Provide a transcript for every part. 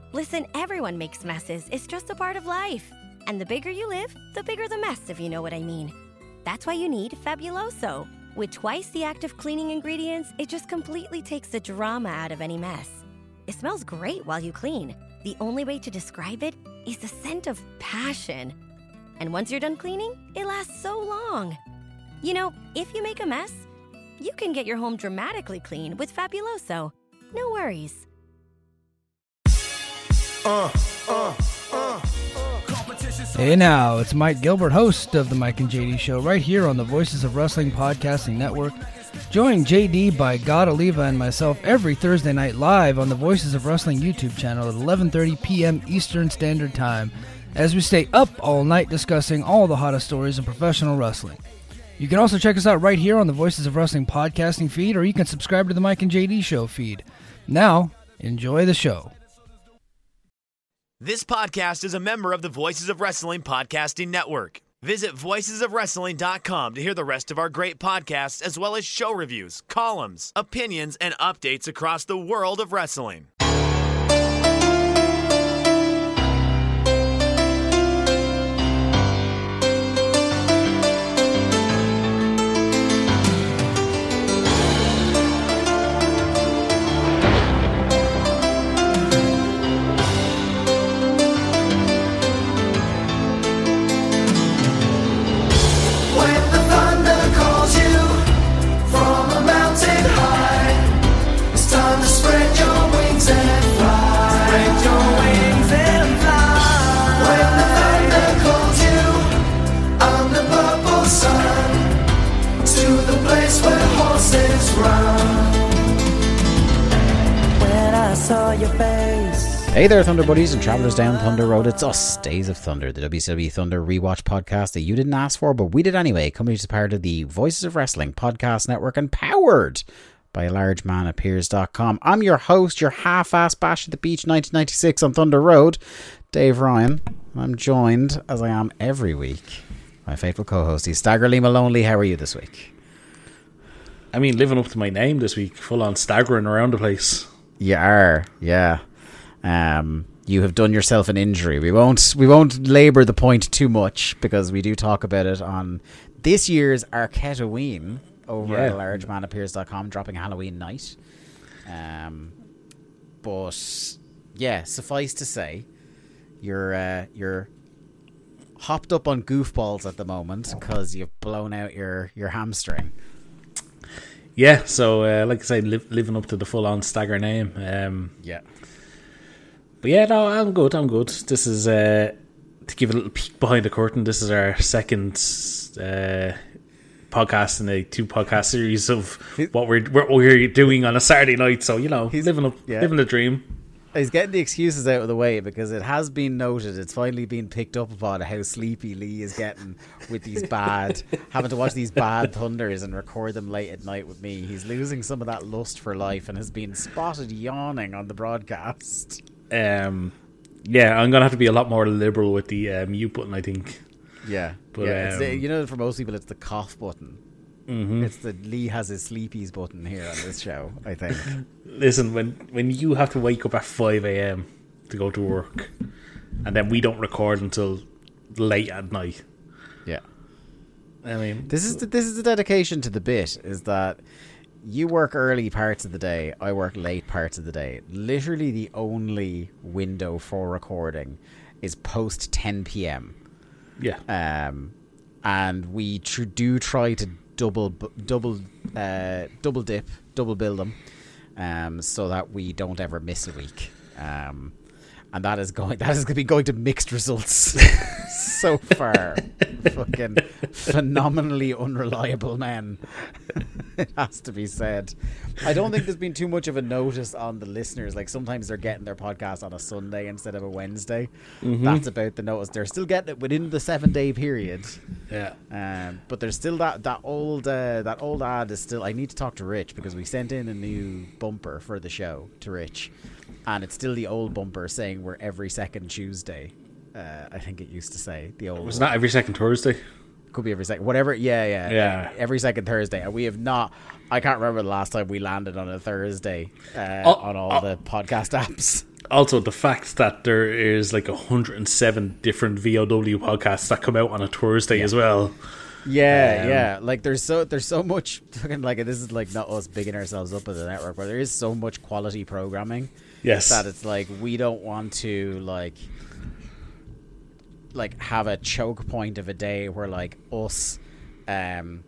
Listen, everyone makes messes. It's just a part of life. And the bigger you live, the bigger the mess, if you know what I mean. That's why you need Fabuloso. With twice the active cleaning ingredients, it just completely takes the drama out of any mess. It smells great while you clean. The only way to describe it is the scent of passion. And once you're done cleaning, it lasts so long. You know, if you make a mess, you can get your home dramatically clean with Fabuloso. No worries. Hey now, it's Mike Gilbert, host of the Mike and JD Show, right here on the Voices of Wrestling Podcasting Network. Join JD by God Oliva and myself every Thursday night live on the Voices of Wrestling YouTube channel at 11:30 p.m. Eastern Standard Time, as we stay up all night discussing all the hottest stories in professional wrestling. You can also check us out right here on the Voices of Wrestling podcasting feed, or you can subscribe to the Mike and JD Show feed. Now, enjoy the show. This podcast is a member of the Voices of Wrestling Podcasting Network. Visit voicesofwrestling.com to hear the rest of our great podcasts, as well as show reviews, columns, opinions, and updates across the world of wrestling. Hey there, Thunder Buddies and Travelers down Thunder Road. It's us, Days of Thunder, the WCW Thunder rewatch podcast that you didn't ask for, but we did anyway. Coming as part of the Voices of Wrestling podcast network and powered by largemanappears.com. I'm your host, your half-ass bash at the beach 1996 on Thunder Road, Dave Ryan. I'm joined, as I am every week, my faithful co-host, he's Staggerly Maloney. How are you this week? I mean, living up to my name this week, full on staggering around the place. You are, yeah. You have done yourself an injury. We won't labour the point too much because we do talk about it on this year's Arquette-a-Ween over at largemanappears.com, dropping Halloween night. But yeah, suffice to say, you're hopped up on goofballs at the moment because you've blown out your hamstring. Yeah, so like I said, living up to the full on stagger name. Yeah. But yeah, no, I'm good. This is, to give a little peek behind the curtain, this is our second podcast in a 2-podcast series of what we're doing on a Saturday night. So, you know, he's living the dream. He's getting the excuses out of the way because it has been noted, it's finally been picked up upon how sleepy Lee is getting with these having to watch these bad Thunders and record them late at night with me. He's losing some of that lust for life and has been spotted yawning on the broadcast. Yeah, I'm gonna have to be a lot more liberal with the mute button, I think. Yeah, but it's for most people, it's the cough button. Mm-hmm. It's the Lee has his sleepies button here on this show, I think. Listen, when you have to wake up at 5 a.m. to go to work, and then we don't record until late at night. Yeah, I mean, this is the dedication to the bit. Is that you work early parts of the day, I work late parts of the day. Literally the only window for recording is post 10 p.m. Yeah. And we do try to double dip, double bill them, so that we don't ever miss a week. And that is going to be going to mixed results so far. Fucking phenomenally unreliable men. It has to be said. I don't think there's been too much of a notice on the listeners. Like sometimes they're getting their podcast on a Sunday instead of a Wednesday. Mm-hmm. That's about the notice. They're still getting it within the 7-day period. Yeah. But there's still that old ad is still. I need to talk to Rich because we sent in a new bumper for the show to Rich. And it's still the old bumper saying we're every second Tuesday. I think it used to say the old. Was not every second Thursday? Could be every second. Whatever. Yeah. Every second Thursday. And we have not. I can't remember the last time we landed on a Thursday on all the podcast apps. Also, the fact that there is like 107 different VOW podcasts that come out on a Thursday as well. Yeah. Like there's so much fucking, like, this is like not us bigging ourselves up as a network, but there is so much quality programming. Yes. That it's like we don't want to like have a choke point of a day where like us, the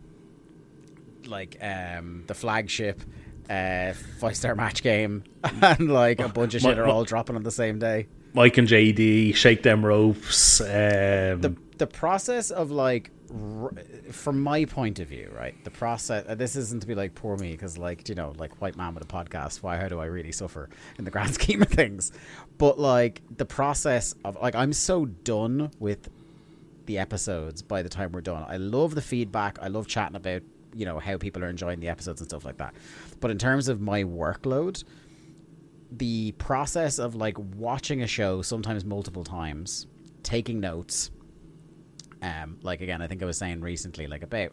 flagship, 5-star match game, and like a bunch of shit are all dropping on the same day. Mike and JD, shake them ropes. The process of like, from my point of view, right? The process. This isn't to be like poor me, because like, you know, like white man with a podcast. How do I really suffer in the grand scheme of things? But like the process of like, I'm so done with the episodes by the time we're done. I love the feedback. I love chatting about, you know, how people are enjoying the episodes and stuff like that. But in terms of my workload, the process of like watching a show sometimes multiple times, taking notes, like again, I think I was saying recently, like about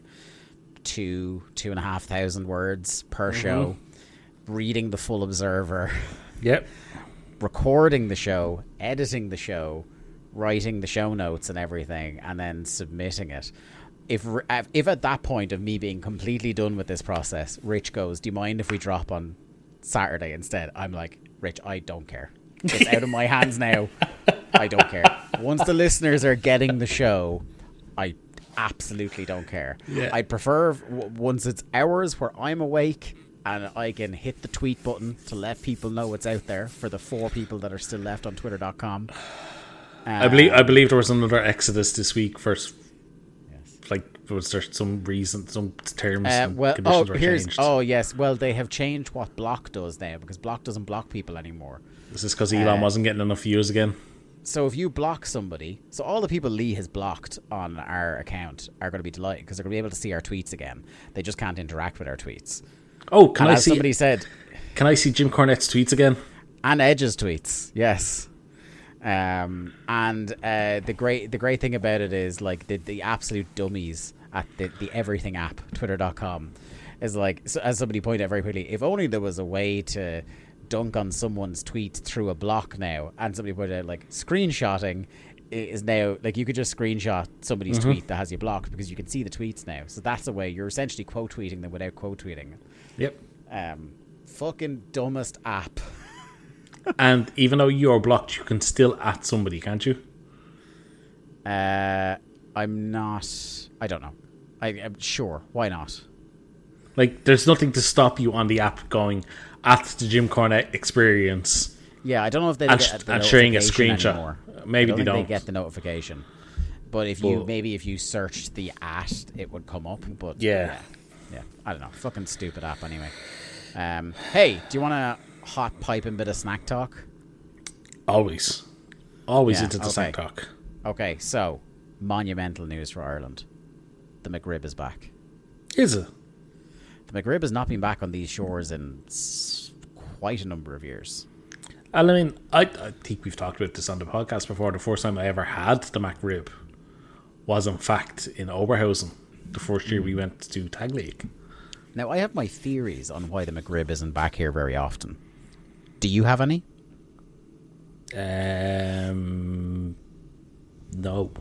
2,500 words per show, reading the full Observer, Yep. recording the show, editing the show, writing the show notes and everything, and then submitting it. If at that point of me being completely done with this process, Rich goes, "Do you mind if we drop on Saturday instead?" I'm like, "Rich, I don't care. It's out of my hands now. I don't care. Once the listeners are getting the show, I absolutely don't care." Yeah. I'd prefer once it's hours where I'm awake and I can hit the tweet button to let people know it's out there for the 4 people that are still left on twitter.com. I believe there was another exodus this week first. Like, was there some reason, some terms and conditions were changed? Yes. Well, they have changed what Block does now, because Block doesn't block people anymore. Is this because Elon wasn't getting enough views again? So if you block somebody, so all the people Lee has blocked on our account are going to be delighted because they're going to be able to see our tweets again. They just can't interact with our tweets. Oh, can I see? Somebody said, can I see Jim Cornette's tweets again? And Edge's tweets, yes. The great thing about it is like the absolute dummies at the everything app, twitter.com, is like, so as somebody pointed out very quickly, if only there was a way to dunk on someone's tweet through a block now. And somebody pointed out like screenshotting is now like, you could just screenshot somebody's tweet that has you blocked because you can see the tweets now. So that's a way you're essentially quote tweeting them without quote tweeting. Yep. Fucking dumbest app. And even though you're blocked, you can still at somebody, can't you? I'm not. I don't know. I'm sure. Why not? Like, there's nothing to stop you on the app going at the Jim Cornette experience. Yeah, I don't know if they get the and sharing a notification screenshot. anymore. Maybe I they don't don't. think they get the notification. But if you searched the at, it would come up. But yeah. I don't know. Fucking stupid app anyway. Hey, do you want a hot piping bit of snack talk? Always into the snack talk. Okay, so monumental news for Ireland. The McRib is back. Is it? The McRib has not been back on these shores in quite a number of years. And I mean, I think we've talked about this on the podcast before. The first time I ever had the McRib was, in fact, in Oberhausen, the first year we went to Tag League. Now, I have my theories on why the McRib isn't back here very often. Do you have any? No.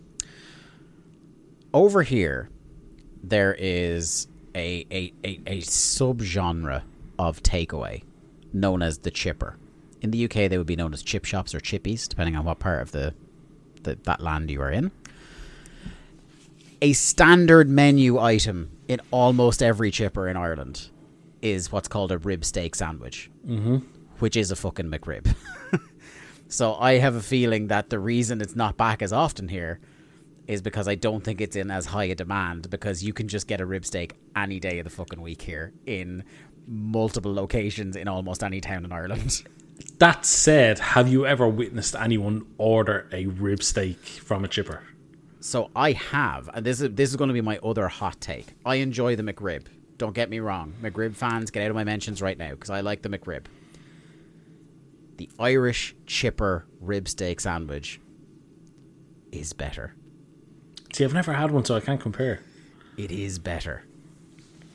Over here, there is a subgenre of takeaway known as the chipper. In the UK, they would be known as chip shops or chippies, depending on what part of that land you are in. A standard menu item in almost every chipper in Ireland is what's called a rib steak sandwich, which is a fucking McRib. So I have a feeling that the reason it's not back as often here is because I don't think it's in as high a demand, because you can just get a rib steak any day of the fucking week here in multiple locations in almost any town in Ireland. That said, have you ever witnessed anyone order a rib steak from a chipper? So I have, and this is going to be my other hot take. I enjoy the McRib. Don't get me wrong. McRib fans, get out of my mentions right now, because I like the McRib. The Irish chipper rib steak sandwich is better. See, I've never had one, so I can't compare. It is better.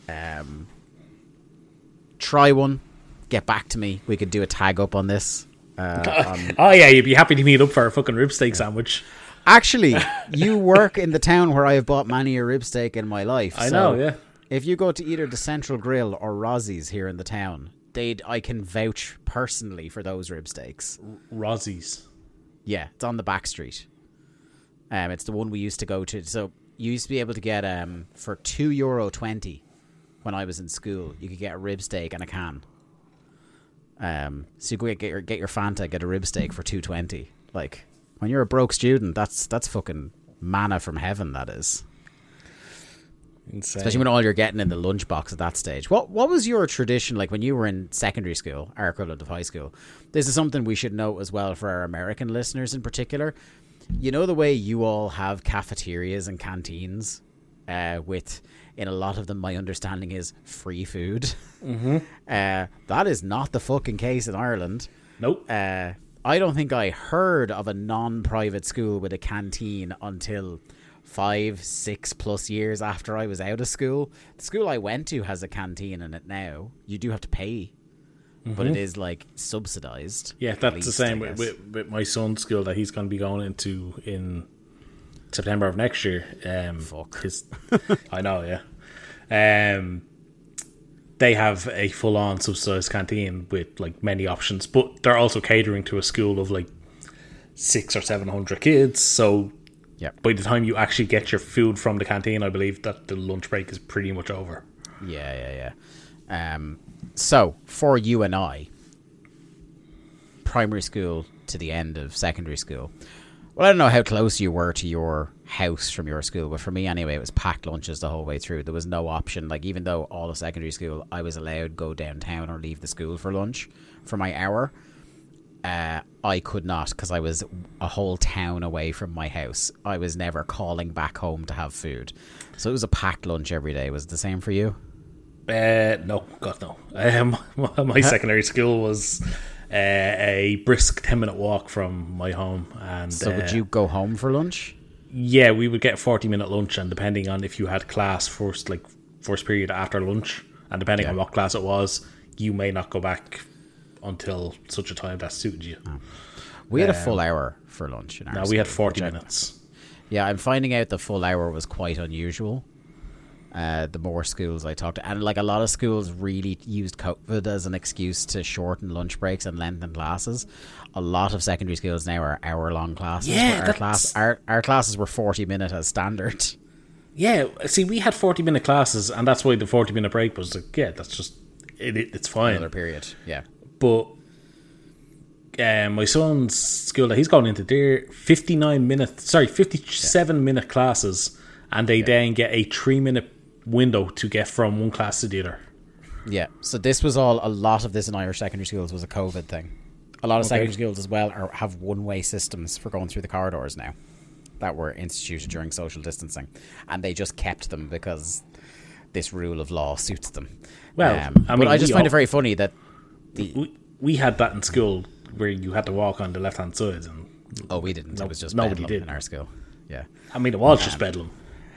Try one. Get back to me. We could do a tag up on this. Oh yeah, you'd be happy to meet up for a fucking rib steak sandwich. Actually, you work in the town where I have bought many a rib steak in my life. I know, yeah. If you go to either the Central Grill or Rozzie's here in the town, I can vouch personally for those rib steaks. Rozzie's. Yeah, it's on the back street. It's the one we used to go to. So you used to be able to get for €2.20 when I was in school. You could get a rib steak and a can. So you go get your Fanta, get a rib steak for $2.20. Like, when you're a broke student, that's fucking manna from heaven. That is. Insane. Especially when all you're getting in the lunchbox at that stage. What was your tradition like when you were in secondary school, our equivalent of high school? This is something we should note as well for our American listeners in particular. You know the way you all have cafeterias and canteens with, in a lot of them, my understanding is free food. Mm-hmm. That is not the fucking case in Ireland. Nope. I don't think I heard of a non-private school with a canteen until 5-6+ years after I was out of school. The school I went to has a canteen in it now. You do have to pay, but it is like subsidized. Yeah, that's the same with my son's school that he's going to be going into in September of next year. Fuck. I know, yeah. They have a full-on subsidized canteen with like many options, but they're also catering to a school of like 600 or 700 kids. So by the time you actually get your food from the canteen, I believe that the lunch break is pretty much over. Yeah. So for you and I, primary school to the end of secondary school. Well, I don't know how close you were to your house from your school, but for me anyway, it was packed lunches the whole way through. There was no option. Like, even though all of secondary school, I was allowed to go downtown or leave the school for lunch for my hour, I could not, because I was a whole town away from my house. I was never calling back home to have food. So it was a packed lunch every day. Was it the same for you? No, God, no. My secondary school was a brisk 10-minute walk from my home. And so would you go home for lunch? Yeah, we would get 40-minute lunch, and depending on if you had class first period after lunch, and depending on what class it was, you may not go back until such a time that suited you. We had a full hour for lunch in our school. We had 40 minutes. Yeah, I'm finding out the full hour was quite unusual. The more schools I talked to, and like a lot of schools really used COVID as an excuse to shorten lunch breaks and lengthen classes. A lot of secondary schools now are hour-long classes. Yeah, our classes were 40-minute as standard. Yeah, see, we had 40-minute classes, and that's why the 40-minute break was like, yeah, that's just it's fine. Another period, yeah. But my son's school that he's going into, they're 57-minute classes, and they then get a 3-minute window to get from one class to the other. Yeah, so this was a lot of this in Irish secondary schools was a COVID thing. A lot of secondary schools as well have one-way systems for going through the corridors now that were instituted during social distancing, and they just kept them because this rule of law suits them. Well, but I just find it very funny that we had that in school where you had to walk on the left-hand side. And we didn't. It was just nobody bedlam did in our school. Yeah, I mean, it was just bedlam.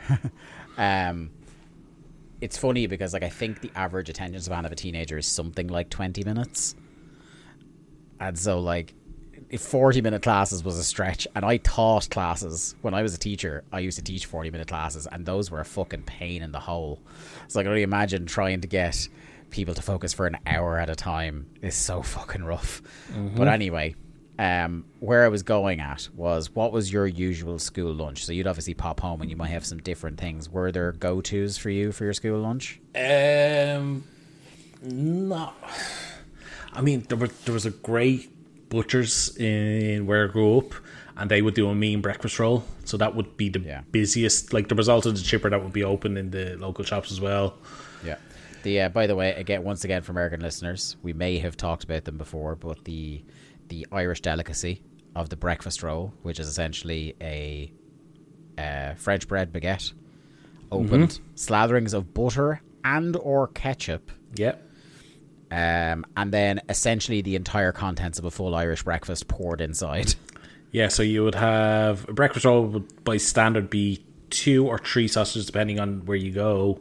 It's funny because like I think the average attention span of a teenager is something like 20 minutes. And so like if 40-minute classes was a stretch, and I taught classes when I was a teacher, I used to teach 40-minute classes, and those were a fucking pain in the hole. So I can only imagine trying to get people to focus for an hour at a time is so fucking rough. But anyway, where I was going at was, what was your usual school lunch? So you'd obviously pop home and you might have some different things. Were there go-tos for you for your school lunch? No. I mean, there was a great butcher's in where I grew up, and they would do a mean breakfast roll. So that would be the busiest. Like, there was also the chipper that would be open in the local shops as well. Yeah. By the way, once again, for American listeners, we may have talked about them before, but the Irish delicacy of the breakfast roll, which is essentially a French bread baguette, opened, slatherings of butter and or ketchup. Yep. And then essentially the entire contents of a full Irish breakfast poured inside. Yeah, so you would have a breakfast roll would by standard be 2 or 3 sausages depending on where you go,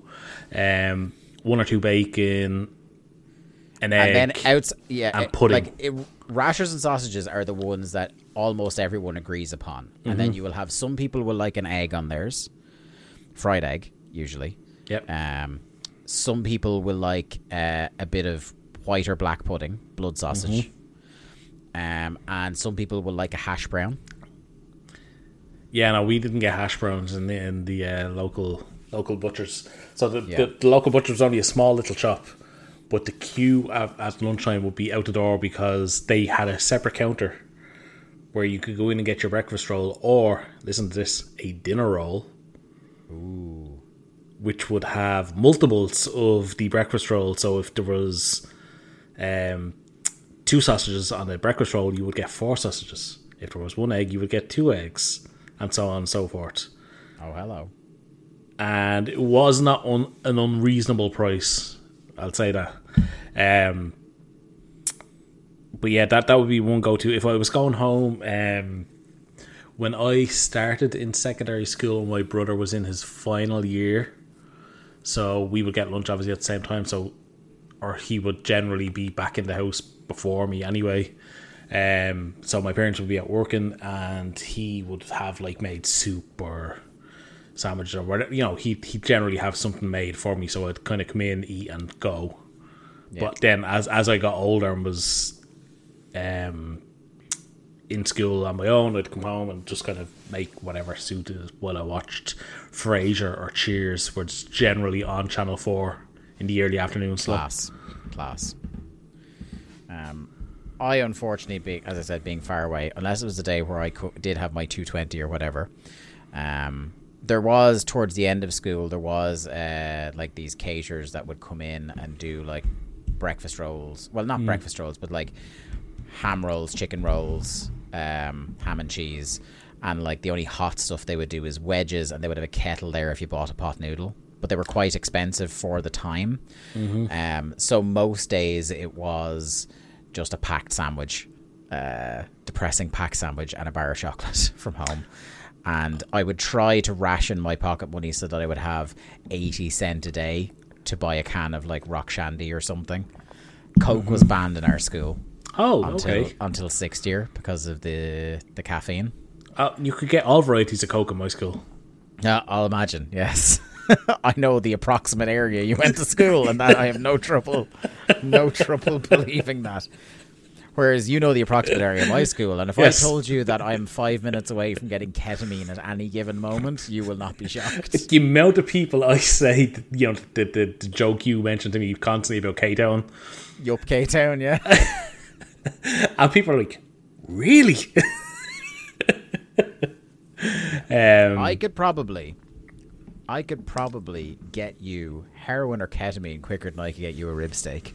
1 or 2 bacon, an egg, and then and pudding. Like rashers and sausages are the ones that almost everyone agrees upon. And then you will have some people will like an egg on theirs. Fried egg, usually. Yep. Some people will like a bit of white or black pudding, blood sausage. And some people will like a hash brown. Yeah, no, we didn't get hash browns in the local butchers. So the local butcher was only a small little shop, but the queue at lunchtime would be out the door because they had a separate counter where you could go in and get your breakfast roll, or, listen to this, a dinner roll. Ooh. Which would have multiples of the breakfast roll. So if there was 2 sausages on the breakfast roll, you would get 4 sausages. If there was 1 egg, you would get 2 eggs, and so on and so forth. Oh, hello. And it was not an unreasonable price, I'll say that. But yeah, that would be one go-to. If I was going home, when I started in secondary school, my brother was in his final year, so we would get lunch obviously at the same time, or he would generally be back in the house before me anyway. So my parents would be out working, and he would have like made soup or sandwiches or whatever. You know, he'd generally have something made for me, so I'd kind of come in, eat, and go. Yeah. But then as I got older and was in school on my own, I'd come home and just kind of make whatever suited while I watched Frasier or Cheers, which is generally on Channel 4 in the early afternoon slot. Class. I unfortunately, as I said, being far away, unless it was the day where I did have my 220 or whatever, there was, towards the end of school, there was like these caterers that would come in and do like breakfast rolls. Well, not breakfast rolls, but like ham rolls, chicken rolls, ham and cheese, and like the only hot stuff they would do is wedges, and they would have a kettle there if you bought a pot noodle, but they were quite expensive for the time. So most days it was just a packed sandwich, depressing packed sandwich, and a bar of chocolate from home. And I would try to ration my pocket money so that I would have 80 cents a day to buy a can of like Rock Shandy or something. Coke was banned in our school. Oh, until 6th year because of the caffeine. You could get all varieties of Coke in my school. Yeah, I'll imagine, yes. I know the approximate area you went to school, and that I have no trouble believing that. Whereas you know the approximate area of my school, and if I told you that I'm 5 minutes away from getting ketamine at any given moment, you will not be shocked. The amount of people I say, you know, the joke you mentioned to me constantly about K-Town. Yup, K-Town, yeah. And people are like, really? I could probably get you heroin or ketamine quicker than I could get you a rib steak.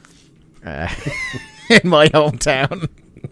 In my hometown.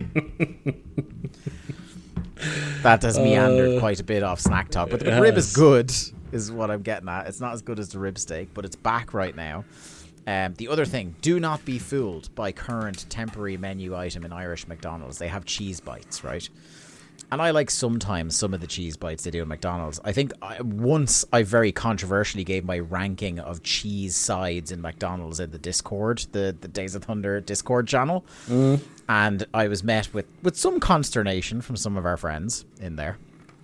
That has meandered quite a bit off snack talk, but the rib is good, is what I'm getting at. It's not as good as the rib steak, but it's back right now. The other thing, do not be fooled by current temporary menu item in Irish McDonald's. They have cheese bites, right? And I like sometimes some of the cheese bites they do at McDonald's. I think once I very controversially gave my ranking of cheese sides in McDonald's in the Discord, the Days of Thunder Discord channel. And I was met with some consternation from some of our friends in there.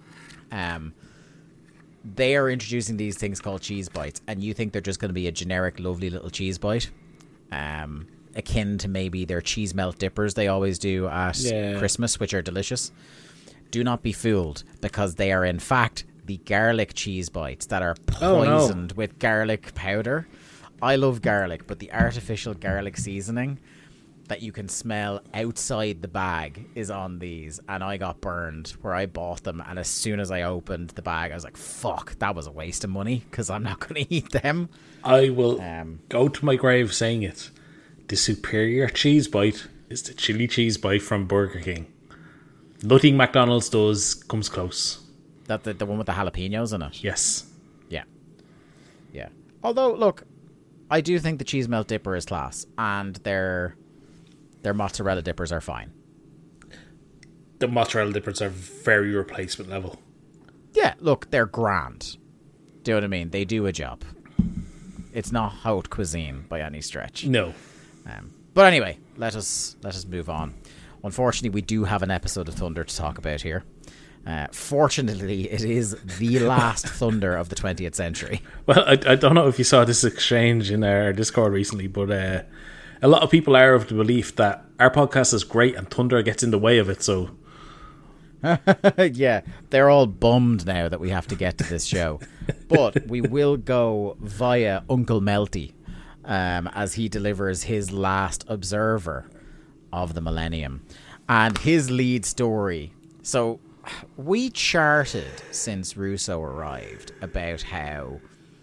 They are introducing these things called cheese bites, and you think they're just going to be a generic, lovely little cheese bite, akin to maybe their cheese melt dippers they always do at Christmas, which are delicious. Do not be fooled, because they are in fact the garlic cheese bites that are poisoned with garlic powder. I love garlic, but the artificial garlic seasoning that you can smell outside the bag is on these, and I got burned where I bought them, and as soon as I opened the bag I was like, fuck, that was a waste of money, because I'm not going to eat them. I will go to my grave saying it. The superior cheese bite is the chili cheese bite from Burger King. Nothing McDonald's comes close. That the one with the jalapenos in it? Yes. Yeah. Although, look, I do think the cheese melt dipper is class, and their mozzarella dippers are fine. The mozzarella dippers are very replacement level. Yeah, look, they're grand. Do you know what I mean? They do a job. It's not haute cuisine by any stretch. No. But anyway, let us move on. unfortunately, we do have an episode of Thunder to talk about here. Fortunately, it is the last Thunder of the 20th century. Well, I don't know if you saw this exchange in our Discord recently, but a lot of people are of the belief that our podcast is great and Thunder gets in the way of it, so... Yeah, they're all bummed now that we have to get to this show. But we will go via Uncle Melty as he delivers his last Observer of the Millennium. And his lead story... So... We charted since Russo arrived about how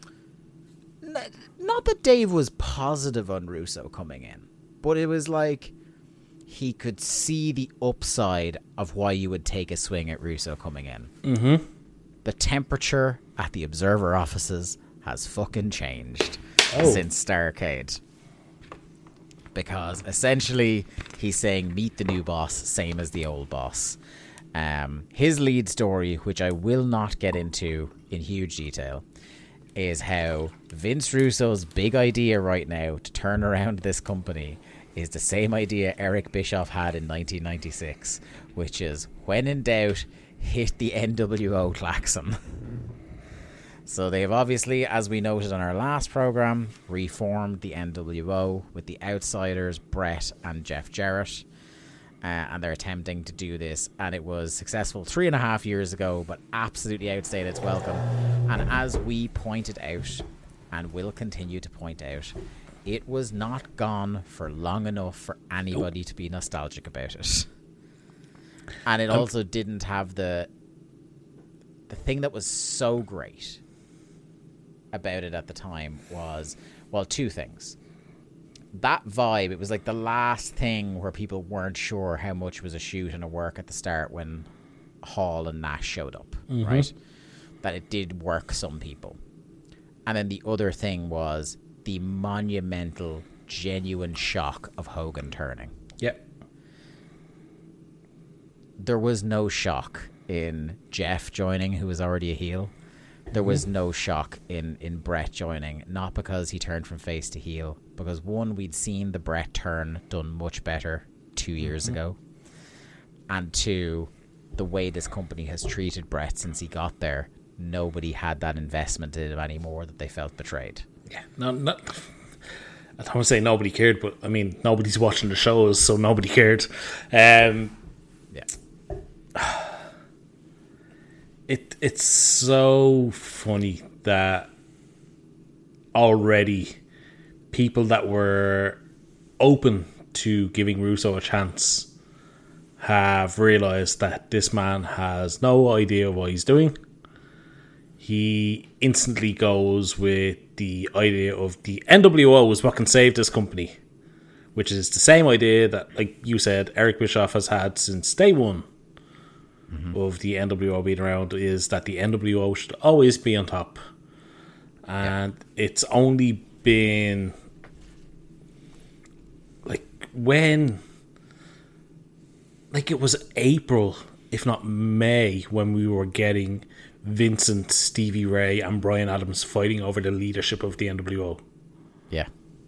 not that Dave was positive on Russo coming in, but it was like he could see the upside of why you would take a swing at Russo coming in. Mm-hmm. The temperature at the Observer offices has fucking changed since Starrcade. Because essentially he's saying meet the new boss, same as the old boss. His lead story, which I will not get into in huge detail, is how Vince Russo's big idea right now to turn around this company is the same idea Eric Bischoff had in 1996, which is, when in doubt, hit the NWO klaxon. So they have obviously, as we noted on our last program, reformed the NWO with the Outsiders, Brett and Jeff Jarrett. And they're attempting to do this, and it was successful 3.5 years ago, but absolutely outstayed its welcome. And as we pointed out, and will continue to point out, it was not gone for long enough for anybody to be nostalgic about it. And it also didn't have the thing that was so great about it at the time was, well, two things. That vibe, it was like the last thing where people weren't sure how much was a shoot and a work at the start when Hall and Nash showed up, right? That it did work some people. And then the other thing was the monumental, genuine shock of Hogan turning. Yep. There was no shock in Jeff joining, who was already a heel. There was no shock in Brett joining, not because he turned from face to heel, because one, we'd seen the Brett turn done much better 2 years ago, and two, the way this company has treated Brett since he got there, nobody had that investment in him anymore, that they felt betrayed. Yeah, I don't want to say nobody cared, but I mean, nobody's watching the shows, so nobody cared. Yeah. It's so funny that already people that were open to giving Russo a chance have realised that this man has no idea what he's doing. He instantly goes with the idea of the NWO is what can save this company, which is the same idea that, like you said, Eric Bischoff has had since day one of the NWO being around, is that the NWO should always be on top. And it's only been like when, like it was April, if not May, when we were getting Vincent, Stevie Ray and Brian Adams fighting over the leadership of the NWO. Yeah.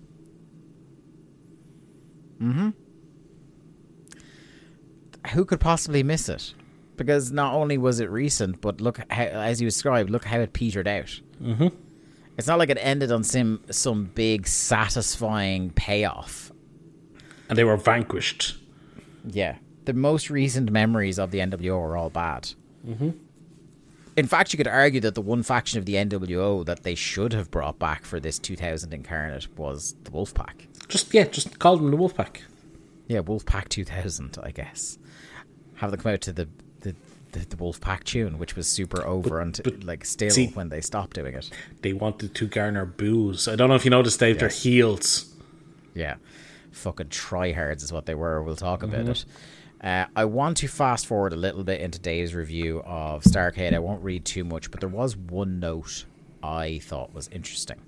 Who could possibly miss it? Because not only was it recent, but look how, as you described, look how it petered out. It's not like it ended on some big satisfying payoff. And they were vanquished. Yeah. The most recent memories of the NWO are all bad. In fact, you could argue that the one faction of the NWO that they should have brought back for this 2000 incarnate was the Wolfpack. Just call them the Wolfpack. Yeah, Wolfpack 2000, I guess. Have them come out to the Wolfpack tune, which was super over still when they stopped doing it. They wanted to garner boos. I don't know if you noticed, Dave, they're heels. Yeah. Fucking tryhards is what they were. We'll talk about it. I want to fast forward a little bit into Dave's review of Starrcade. I won't read too much, but there was one note I thought was interesting.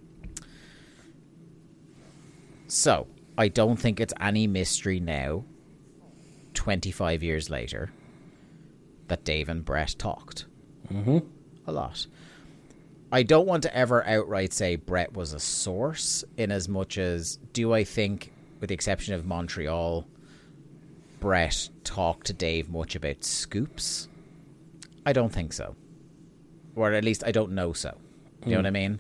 So, I don't think it's any mystery now, 25 years later, that Dave and Brett talked. A lot. I don't want to ever outright say Brett was a source, in as much as, do I think, with the exception of Montreal, Brett talk to Dave much about scoops? I don't think so. Or at least I don't know so. You know what I mean?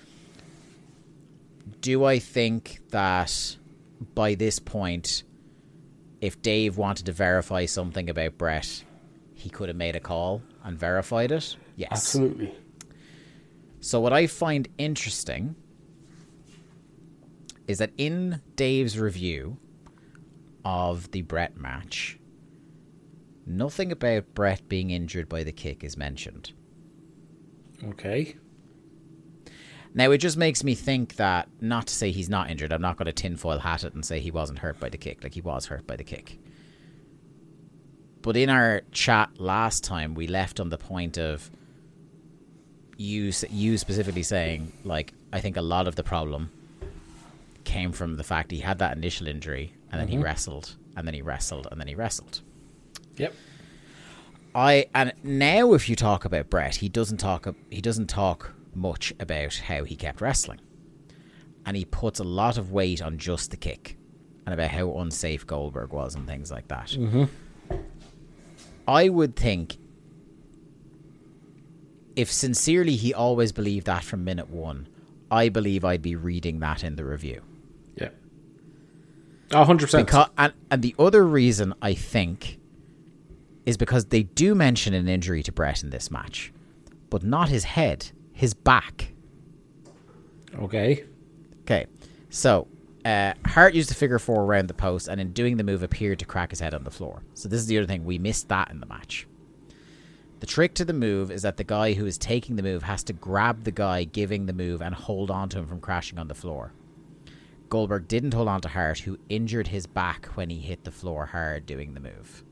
Do I think that by this point, if Dave wanted to verify something about Brett, he could have made a call and verified it? Yes. Absolutely. So what I find interesting is that in Dave's review of the Brett match, nothing about Brett being injured by the kick is mentioned. Okay. Now, it just makes me think that, not to say he's not injured, I'm not going to tinfoil hat it and say he wasn't hurt by the kick, like he was hurt by the kick. But in our chat last time, we left on the point of you specifically saying, like, I think a lot of the problem came from the fact he had that initial injury, and then he wrestled, and then he wrestled, and then he wrestled. Yep. And now if you talk about Brett, he doesn't talk much about how he kept wrestling, and he puts a lot of weight on just the kick and about how unsafe Goldberg was and things like that. I would think if sincerely he always believed that from minute one, I believe I'd be reading that in the review. Yeah. 100%. And the other reason I think is because they do mention an injury to Brett in this match, but not his head, his back. Okay. So Hart used the figure 4 around the post, and in doing the move appeared to crack his head on the floor. So this is the other thing. We missed that in the match. The trick to the move is that the guy who is taking the move has to grab the guy giving the move and hold on to him from crashing on the floor. Goldberg didn't hold on to Hart, who injured his back when he hit the floor hard doing the move.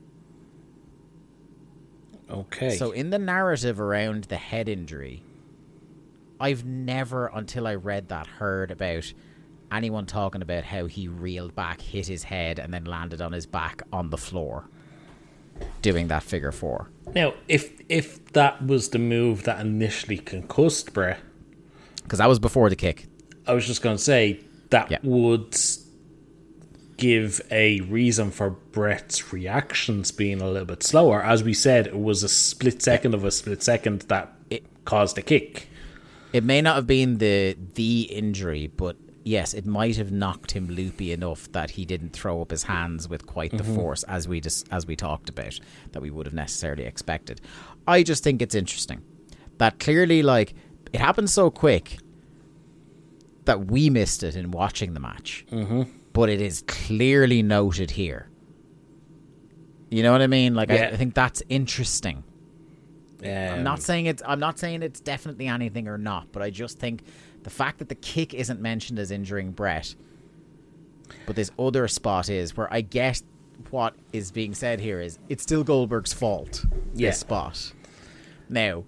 Okay. So in the narrative around the head injury, I've never, until I read that, heard about anyone talking about how he reeled back, hit his head, and then landed on his back on the floor doing that figure 4. Now, if that was the move that initially concussed Brett, because that was before the kick. I was just going to say that would give a reason for Brett's reactions being a little bit slower. As we said, it was a split second of a split second that caused the kick. It may not have been the injury, but yes, it might have knocked him loopy enough that he didn't throw up his hands with quite the force as we talked about that we would have necessarily expected. I just think it's interesting that clearly, like, it happened so quick that we missed it in watching the match, but it is clearly noted here. You know what I mean? Like, I think that's interesting. I'm not saying it's definitely anything or not, but I just think the fact that the kick isn't mentioned as injuring Brett, but this other spot is, where I get what is being said here is it's still Goldberg's fault. This spot. Now,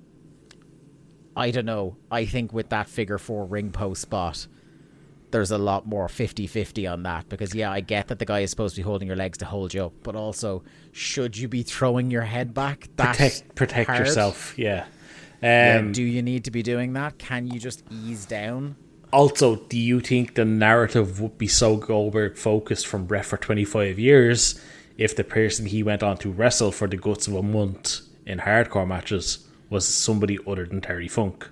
I don't know. I think with that figure 4 ring post spot, there's a lot more 50-50 on that, because I get that the guy is supposed to be holding your legs to hold you up, but also, should you be throwing your head back that protect hard? yourself? Do you need to be doing that? Can you just ease down? Also, do you think the narrative would be so Goldberg focused from Brett for 25 years if the person he went on to wrestle for the guts of a month in hardcore matches was somebody other than Terry Funk?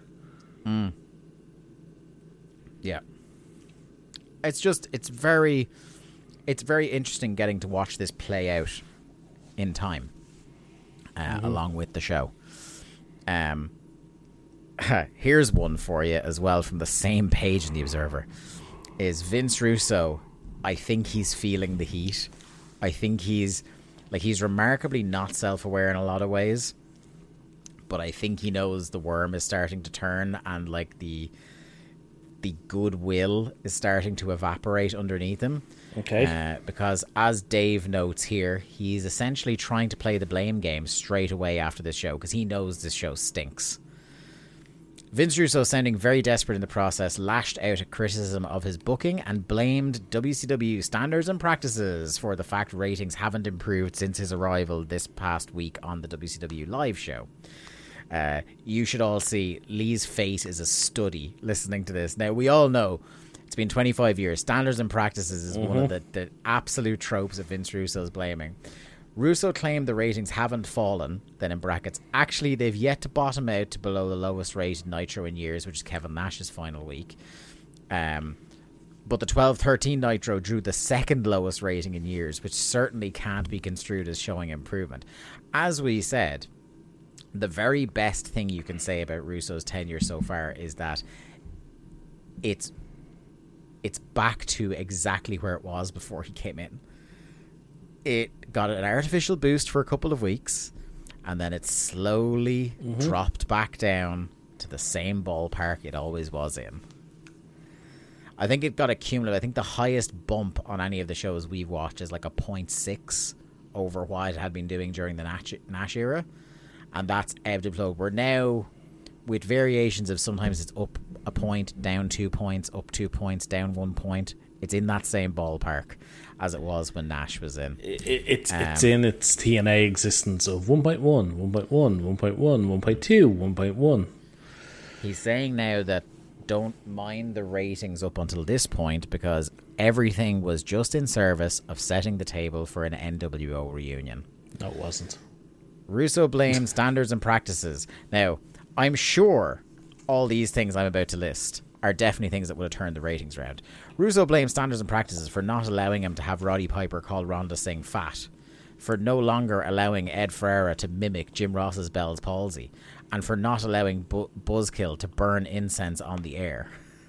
Yeah. It's very interesting getting to watch this play out in time, along with the show. Here's one for you as well from the same page in the Observer. Is Vince Russo, I think he's feeling the heat. I think he's remarkably not self-aware in a lot of ways, but I think he knows the worm is starting to turn, and like the goodwill is starting to evaporate underneath him. Okay. Because as Dave notes here, he's essentially trying to play the blame game straight away after this show, because he knows this show stinks. Vince Russo, sounding very desperate in the process, lashed out at criticism of his booking and blamed WCW standards and practices for the fact ratings haven't improved since his arrival this past week on the WCW live show. You should all see Lee's face is a study listening to this. Now, we all know It's been 25 years. Standards and practices is one of the absolute tropes of Vince Russo's blaming. Russo claimed the ratings haven't fallen, then in brackets, actually they've yet to bottom out to below the lowest rated Nitro in years, which is Kevin Nash's final week. But the 12-13 Nitro drew the second lowest rating in years, which certainly can't be construed as showing improvement. As we said, the very best thing you can say about Russo's tenure so far is that it's back to exactly where it was before he came in. It got an artificial boost for a couple of weeks, and then it slowly dropped back down to the same ballpark it always was in. I think it got a cumulative. I think the highest bump on any of the shows we've watched is like a 0.6 over what it had been doing during the Nash era, and that's ebbed and flowed. We're now, with variations of sometimes it's up a point, down 2 points, up 2 points, down 1 point. It's in that same ballpark as it was when Nash was in. It's in its TNA existence of 1.1, 1.1, 1.1, 1.2, 1.1. He's saying now that don't mind the ratings up until this point because everything was just in service of setting the table for an NWO reunion. No, it wasn't. Russo blamed standards and practices. Now, I'm sure all these things I'm about to list are definitely things that would have turned the ratings around. Russo blamed standards and practices for not allowing him to have Roddy Piper call Ronda Singh fat, for no longer allowing Ed Ferreira to mimic Jim Ross's Bell's palsy, and for not allowing Buzzkill to burn incense on the air.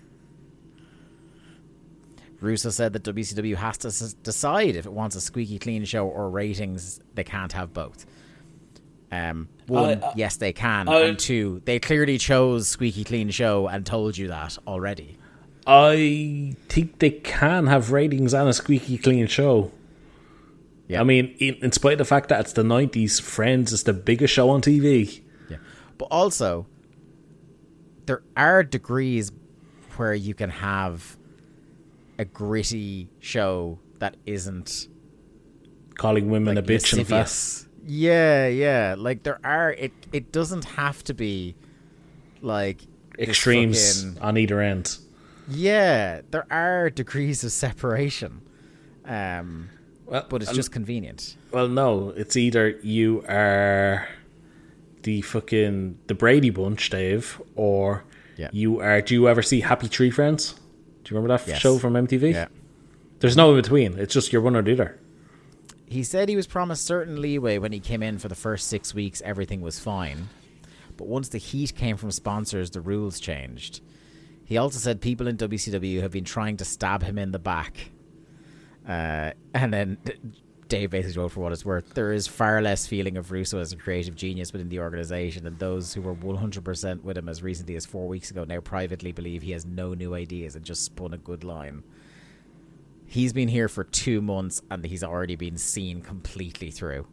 Russo said that WCW has to decide if it wants a squeaky clean show or ratings. They can't have both. One, yes, they can. And two, they clearly chose squeaky clean show and told you that already. I think they can have ratings and a squeaky clean show. Yeah. I mean, in spite of the fact that it's the 90s, Friends is the biggest show on TV. Yeah. But also, there are degrees where you can have a gritty show that isn't calling women a bitch and fat. Yeah. Like there are, it doesn't have to be like extremes on either end. Yeah, there are degrees of separation. But it's just convenient. Well, no, it's either you are the Brady Bunch, Dave, or you are. Do you ever see Happy Tree Friends? Do you remember that show from MTV? Yeah. There's no in between. It's just you're one or the other. He said he was promised certain leeway when he came in for the first 6 weeks. Everything was fine, but once the heat came from sponsors, the rules changed. He also said people in WCW have been trying to stab him in the back. And then Dave basically wrote, for what it's worth, there is far less feeling of Russo as a creative genius within the organisation, and those who were 100% with him as recently as 4 weeks ago now privately believe he has no new ideas and just spun a good line. He's been here for 2 months and he's already been seen completely through.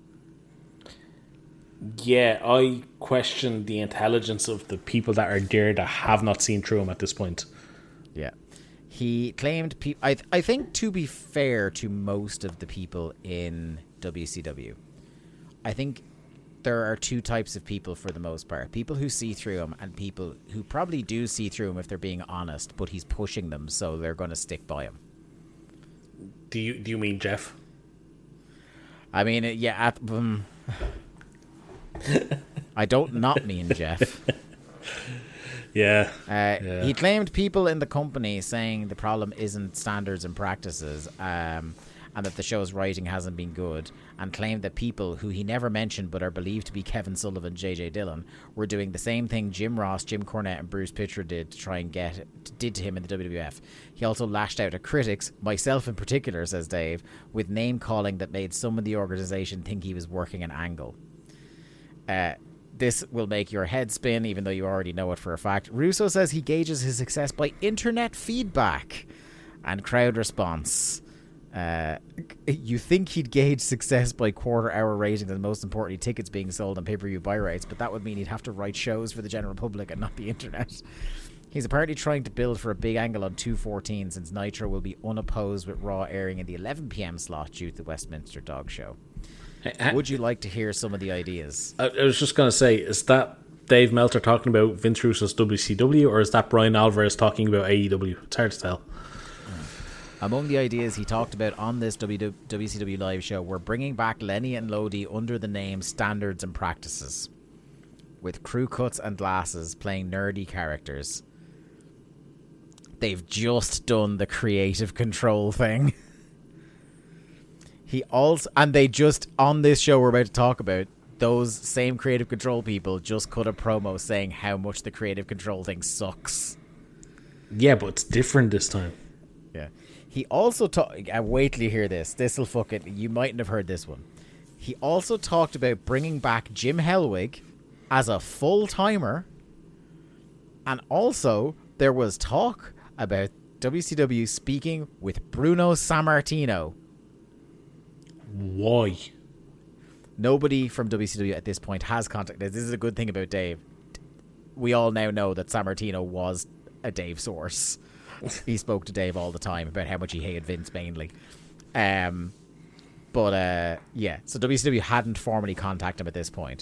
Yeah, I question the intelligence of the people that are there that have not seen through him at this point. Yeah. He claimed... I think, to be fair to most of the people in WCW, I think there are two types of people for the most part. People who see through him and people who probably do see through him if they're being honest, but he's pushing them, so they're going to stick by him. Do you mean Jeff? I mean, yeah... I don't not mean Jeff. Yeah. He claimed people in the company saying the problem isn't standards and practices, and that the show's writing hasn't been good, and claimed that people who he never mentioned but are believed to be Kevin Sullivan, JJ Dillon, were doing the same thing Jim Ross, Jim Cornette and Bruce Pitcher did to try and did to him in the WWF. He also lashed out at critics, myself in particular, says Dave, with name calling that made some of the organisation think he was working an angle. This will make your head spin, even though you already know it for a fact. Russo says he gauges his success by internet feedback and crowd response. You think he'd gauge success by quarter-hour ratings and, most importantly, tickets being sold on pay-per-view buy rates, but that would mean he'd have to write shows for the general public and not the internet. He's apparently trying to build for a big angle on 2/14 since Nitro will be unopposed with Raw airing in the 11 p.m. slot due to the Westminster Dog Show. Would you like to hear some of the ideas? I was just going to say, is that Dave Meltzer talking about Vince Russo's WCW, or is that Brian Alvarez talking about AEW? It's hard to tell. Among the ideas he talked about on this WCW Live show were bringing back Lenny and Lodi under the name Standards and Practices, with crew cuts and glasses playing nerdy characters. They've just done the creative control thing. They just, on this show we're about to talk about, those same creative control people just cut a promo saying how much the creative control thing sucks. Yeah, but it's different this time. Yeah. He also talked... wait till you hear this. This'll fucking... You mightn't have heard this one. He also talked about bringing back Jim Hellwig as a full-timer. And also, there was talk about WCW speaking with Bruno Sammartino. Why? Nobody from WCW at this point has contacted. This is a good thing about Dave. We all now know that Sammartino was a Dave source. He spoke to Dave all the time about how much he hated Vince mainly. Yeah, so WCW hadn't formally contacted him at this point.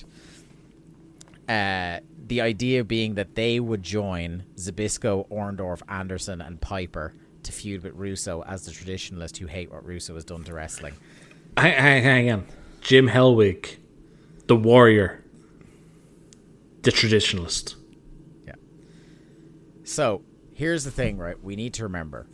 The idea being that they would join Zbyszko, Orndorff, Anderson and Piper to feud with Russo as the traditionalists who hate what Russo has done to wrestling. Hang on. Jim Hellwig, the Warrior, the traditionalist. Yeah. So, here's the thing, right? We need to remember.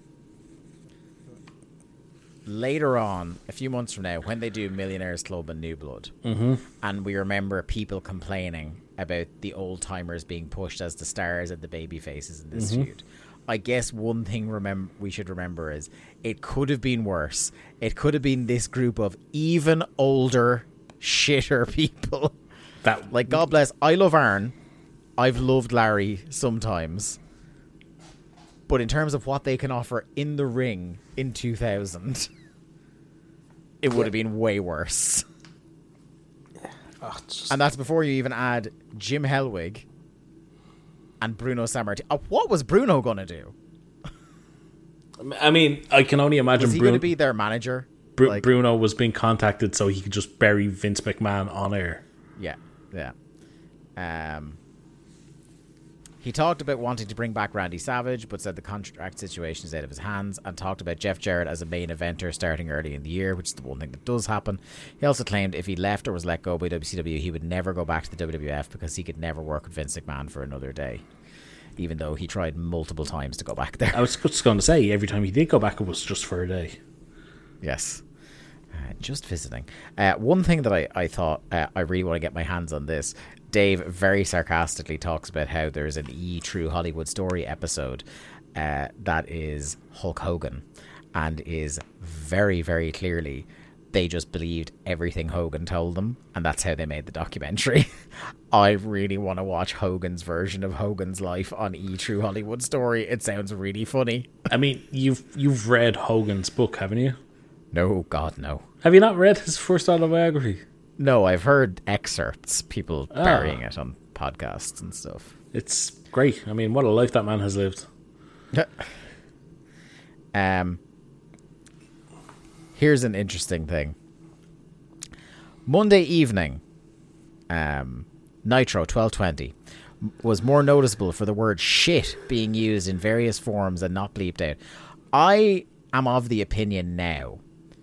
Later on, a few months from now, when they do Millionaires Club and New Blood, and we remember people complaining about the old-timers being pushed as the stars and the baby faces in this feud, I guess one thing we should remember is it could have been worse. It could have been this group of even older, shitter people. Like, God bless, I love Arn. I've loved Larry sometimes. But in terms of what they can offer in the ring in 2000, it would have been way worse. And that's before you even add Jim Hellwig and Bruno Sammartino. What was Bruno going to do? I mean, I can only imagine... Was he going to be their manager? Bruno was being contacted so he could just bury Vince McMahon on air. Yeah. He talked about wanting to bring back Randy Savage, but said the contract situation is out of his hands, and talked about Jeff Jarrett as a main eventer starting early in the year, which is the one thing that does happen. He also claimed if he left or was let go by WCW, he would never go back to the WWF because he could never work with Vince McMahon for another day, even though he tried multiple times to go back there. I was just going to say, every time he did go back, it was just for a day. Yes. Just visiting. One thing that I thought, I really want to get my hands on this. Dave very sarcastically talks about how there's an True Hollywood Story episode that is Hulk Hogan, and is very, very clearly they just believed everything Hogan told them, and that's how they made the documentary. I really want to watch Hogan's version of Hogan's life on True Hollywood Story. It sounds really funny. I mean, you've read Hogan's book, haven't you? No, God, no. Have you not read his first autobiography? No, I've heard excerpts, people burying it on podcasts and stuff. It's great. I mean, what a life that man has lived. Here's an interesting thing. Monday evening, Nitro 1220 was more noticeable for the word shit being used in various forms and not bleeped out. I am of the opinion now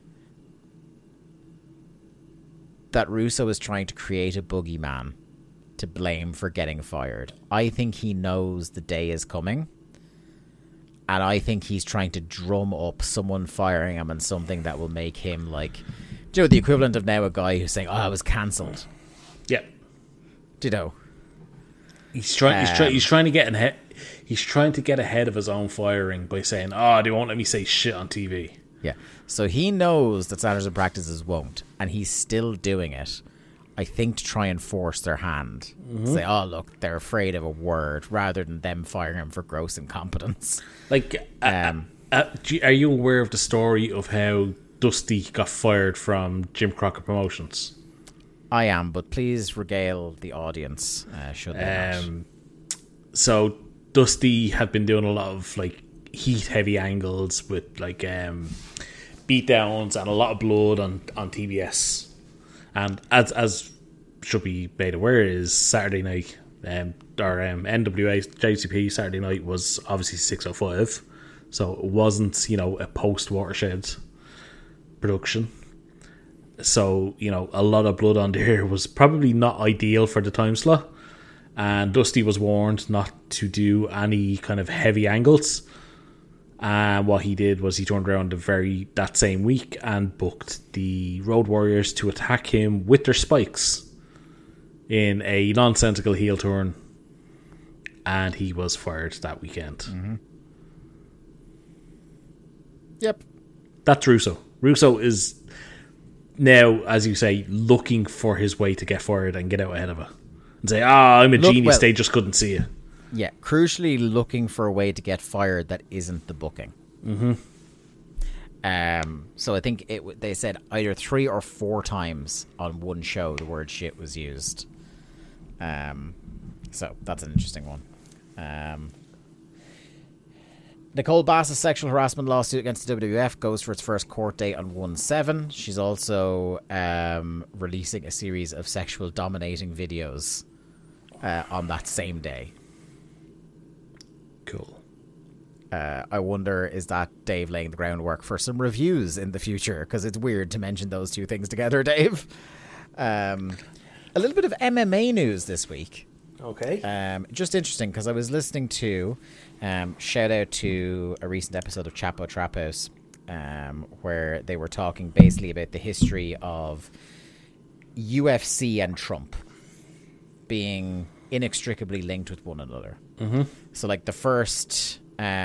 that Russo is trying to create a boogeyman to blame for getting fired. I think he knows the day is coming, and I think he's trying to drum up someone firing him and something that will make him like, do you know, the equivalent of now a guy who's saying, "Oh, I was cancelled." Yeah. Do you know? He's trying to get ahead. He's trying to get ahead of his own firing by saying, "Oh, they won't let me say shit on TV." Yeah. So he knows that standards and practices won't, and he's still doing it, I think, to try and force their hand. Say, "Oh, look, they're afraid of a word," rather than them firing him for gross incompetence. Like, are you aware of the story of how Dusty got fired from Jim Crockett Promotions? I am, but please regale the audience, should they not. So Dusty had been doing a lot of like heat-heavy angles with like beatdowns and a lot of blood on TBS, and as should be made aware, is Saturday night, NWA JCP Saturday night was obviously 6:05, So it wasn't, a post-Watershed production. So, a lot of blood on there was probably not ideal for the time slot. And Dusty was warned not to do any kind of heavy angles. And what he did was he turned around that same week and booked the Road Warriors to attack him with their spikes in a nonsensical heel turn. And he was fired that weekend. Mm-hmm. Yep. That's Russo. Russo is now, as you say, looking for his way to get fired and get out ahead of it. And say, I'm a genius, they just couldn't see it. Yeah, crucially looking for a way to get fired that isn't the booking. Mm-hmm. So I think they said either 3 or 4 times on one show the word shit was used. So that's an interesting one. Nicole Bass's sexual harassment lawsuit against the WWF goes for its first court date on 1/7. She's also releasing a series of sexual dominating videos on that same day. Cool. I wonder, is that Dave laying the groundwork for some reviews in the future? Because it's weird to mention those two things together, Dave. A little bit of MMA news this week. Okay. Just interesting, because I was listening to, shout out to a recent episode of Chapo Trap House, where they were talking basically about the history of UFC and Trump being inextricably linked with one another. Mm-hmm. So, like the first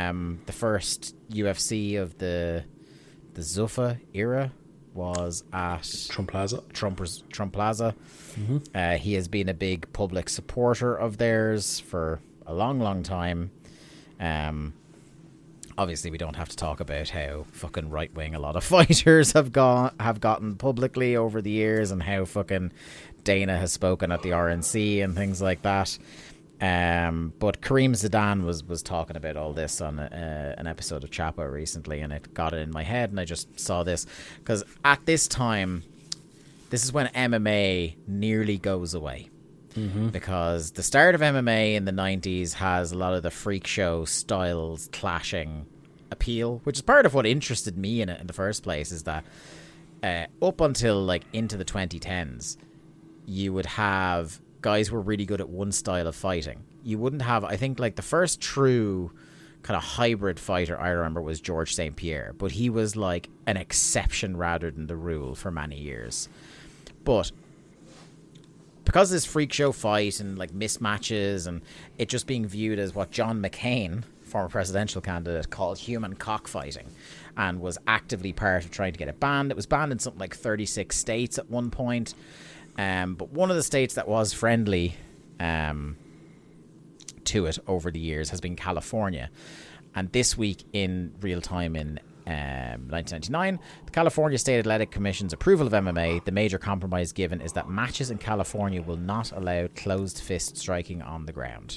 UFC of the Zuffa era was at Trump Plaza. Trump Plaza. Mm-hmm. He has been a big public supporter of theirs for a long, long time. Obviously, we don't have to talk about how fucking right wing a lot of fighters have gotten publicly over the years, and how fucking Dana has spoken at the RNC and things like that. But Kareem Zidane was talking about all this on an episode of Chapo recently, and it got it in my head, and I just saw this because at this time, this is when MMA nearly goes away. Mm-hmm. Because the start of MMA in the 90s has a lot of the freak show styles clashing appeal, which is part of what interested me in it in the first place, is that up until like into the 2010s, you would have guys who were really good at one style of fighting. You wouldn't have, I think, like the first true kind of hybrid fighter I remember was George St. Pierre, but he was like an exception rather than the rule for many years. But because of this freak show fight and like mismatches and it just being viewed as what John McCain, former presidential candidate, called human cockfighting, and was actively part of trying to get it banned. It was banned in something like 36 states at one point. But one of the states that was friendly to it over the years has been California. And this week in real time in 1999, the California State Athletic Commission's approval of MMA, the major compromise given is that matches in California will not allow closed fist striking on the ground.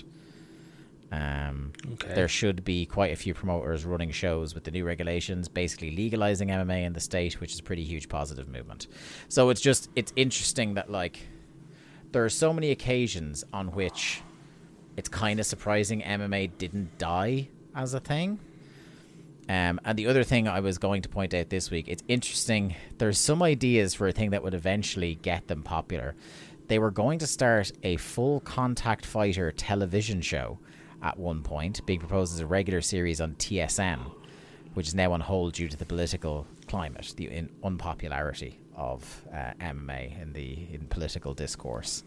There should be quite a few promoters running shows with the new regulations, basically legalizing MMA in the state, which is a pretty huge positive movement. So it's interesting that like there are so many occasions on which it's kind of surprising MMA didn't die as a thing. And the other thing I was going to point out this week, it's interesting, there's some ideas for a thing that would eventually get them popular. They were going to start a full contact fighter television show at one point, being proposed as a regular series on TSN, which is now on hold due to the political climate, the unpopularity of MMA in political discourse.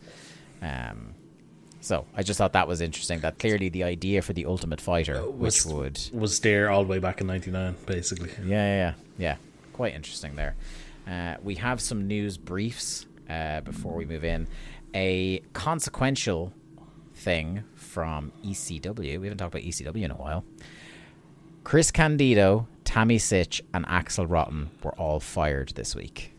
So I just thought that was interesting, that clearly the idea for the Ultimate Fighter, was there all the way back in 99, basically. Yeah. Quite interesting there. We have some news briefs before we move in. A consequential thing from ECW. We haven't talked about ECW in a while. Chris Candido, Tammy Sitch, and Axel Rotten were all fired this week.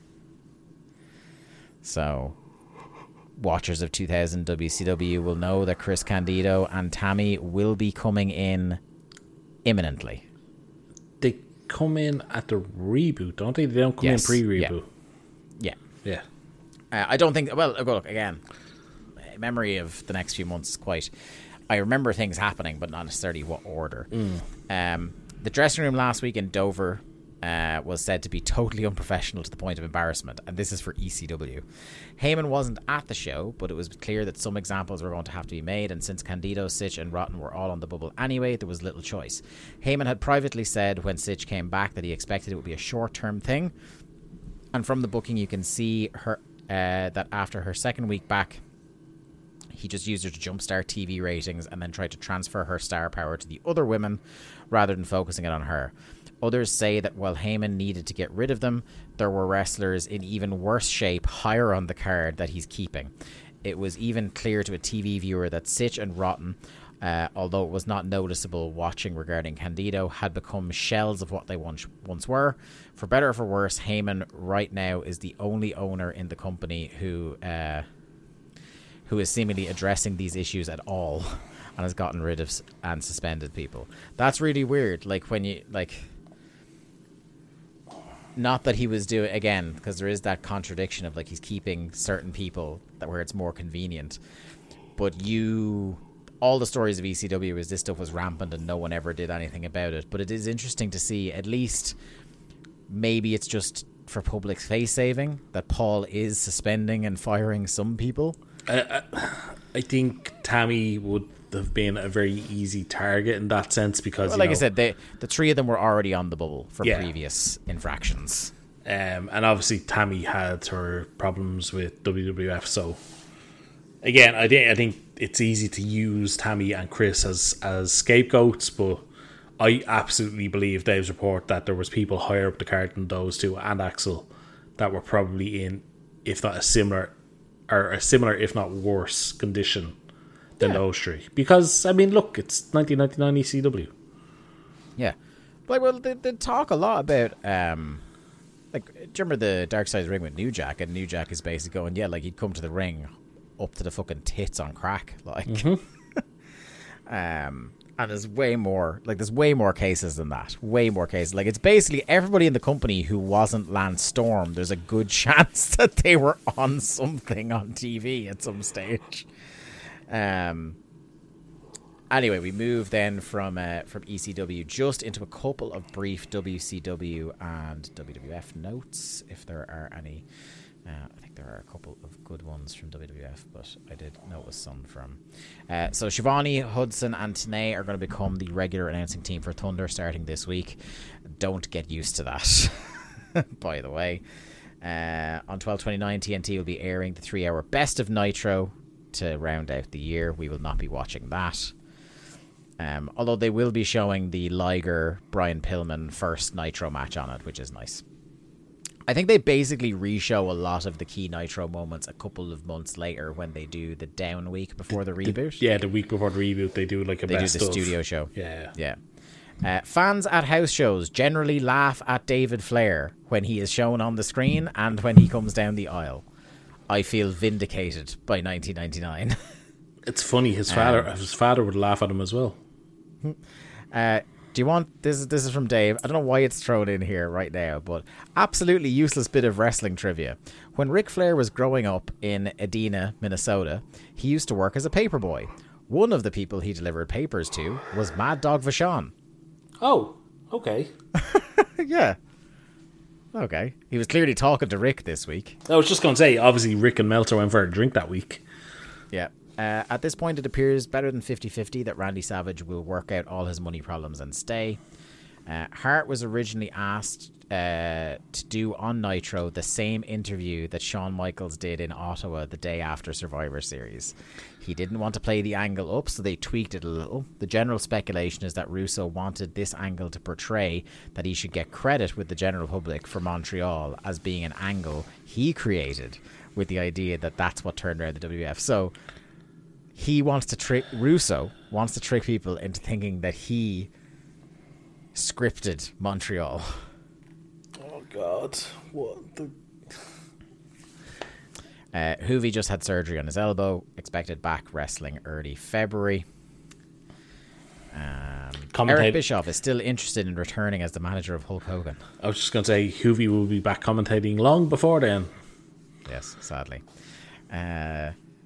So watchers of 2000 WCW will know that Chris Candido and Tammy will be coming in imminently. They come in at the reboot, don't they? They don't come in pre-reboot. Yeah. I don't think... Well, look, again, memory of the next few months is quite... I remember things happening, but not necessarily what order. The dressing room last week in Dover was said to be totally unprofessional to the point of embarrassment, and this is for ECW. Heyman wasn't at the show, but it was clear that some examples were going to have to be made, and since Candido, Sitch and Rotten were all on the bubble anyway, there was little choice. Heyman had privately said when Sitch came back that he expected it would be a short-term thing, and from the booking you can see her that after her second week back, he just used her to jumpstart TV ratings and then tried to transfer her star power to the other women rather than focusing it on her. Others say that while Heyman needed to get rid of them, there were wrestlers in even worse shape higher on the card that he's keeping. It was even clear to a TV viewer that Sitch and Rotten, although it was not noticeable watching regarding Candido, had become shells of what they once were. For better or for worse, Heyman right now is the only owner in the company who is seemingly addressing these issues at all and has gotten rid of and suspended people. That's really weird. Like when you not that he was doing, again, because there is that contradiction of like he's keeping certain people that where it's more convenient, but all the stories of ECW is this stuff was rampant and no one ever did anything about it. But it is interesting to see, at least maybe it's just for public face saving, that Paul is suspending and firing some people. I think Tammy would have been a very easy target in that sense because, I said, the three of them were already on the bubble for previous infractions. And obviously Tammy had her problems with WWF. So again, I think it's easy to use Tammy and Chris as scapegoats, but I absolutely believe Dave's report that there was people higher up the card than those two and Axel that were probably in, if not a similar, if not worse condition than those three. Because, I mean, look, it's 1999 ECW. Yeah. But, they talk a lot about, do you remember the Dark Side of the Ring with New Jack? And New Jack is basically going, he'd come to the ring up to the fucking tits on crack. And there's way more cases than that. Way more cases. Like, it's basically everybody in the company who wasn't Lance Storm, there's a good chance that they were on something on TV at some stage. Anyway, we move then from ECW just into a couple of brief WCW and WWF notes, if there are any. I think there are a couple of good ones from WWF, but I did notice some from. So Shivani, Hudson, and Tenay are going to become the regular announcing team for Thunder starting this week. Don't get used to that, by the way. On 12/29, TNT will be airing the 3-hour Best of Nitro to round out the year. We will not be watching that. Although they will be showing the Liger Brian Pillman first Nitro match on it, which is nice. I think they basically re-show a lot of the key Nitro moments a couple of months later when they do the down week before the reboot. The week before the reboot, they do like a best of. They do the studio show. Yeah. Fans at house shows generally laugh at David Flair when he is shown on the screen and when he comes down the aisle. I feel vindicated by 1999. It's funny. His father would laugh at him as well. Do you want this? This is from Dave. I don't know why it's thrown in here right now, but absolutely useless bit of wrestling trivia. When Ric Flair was growing up in Edina, Minnesota, he used to work as a paperboy. One of the people he delivered papers to was Mad Dog Vachon. Oh, okay. Yeah. Okay. He was clearly talking to Rick this week. I was just going to say, obviously Rick and Meltzer went for a drink that week. Yeah. At this point, it appears better than 50-50 that Randy Savage will work out all his money problems and stay. Hart was originally asked to do on Nitro the same interview that Shawn Michaels did in Ottawa the day after Survivor Series. He didn't want to play the angle up, so they tweaked it a little. The general speculation is that Russo wanted this angle to portray that he should get credit with the general public for Montreal as being an angle he created, with the idea that that's what turned around the WWF. So Russo wants to trick people into thinking that he scripted Montreal. Oh God, what the... Hoovy just had surgery on his elbow, expected back wrestling early February. Eric Bischoff is still interested in returning as the manager of Hulk Hogan. I was just going to say Hoovy will be back commentating long before then. Yes, sadly.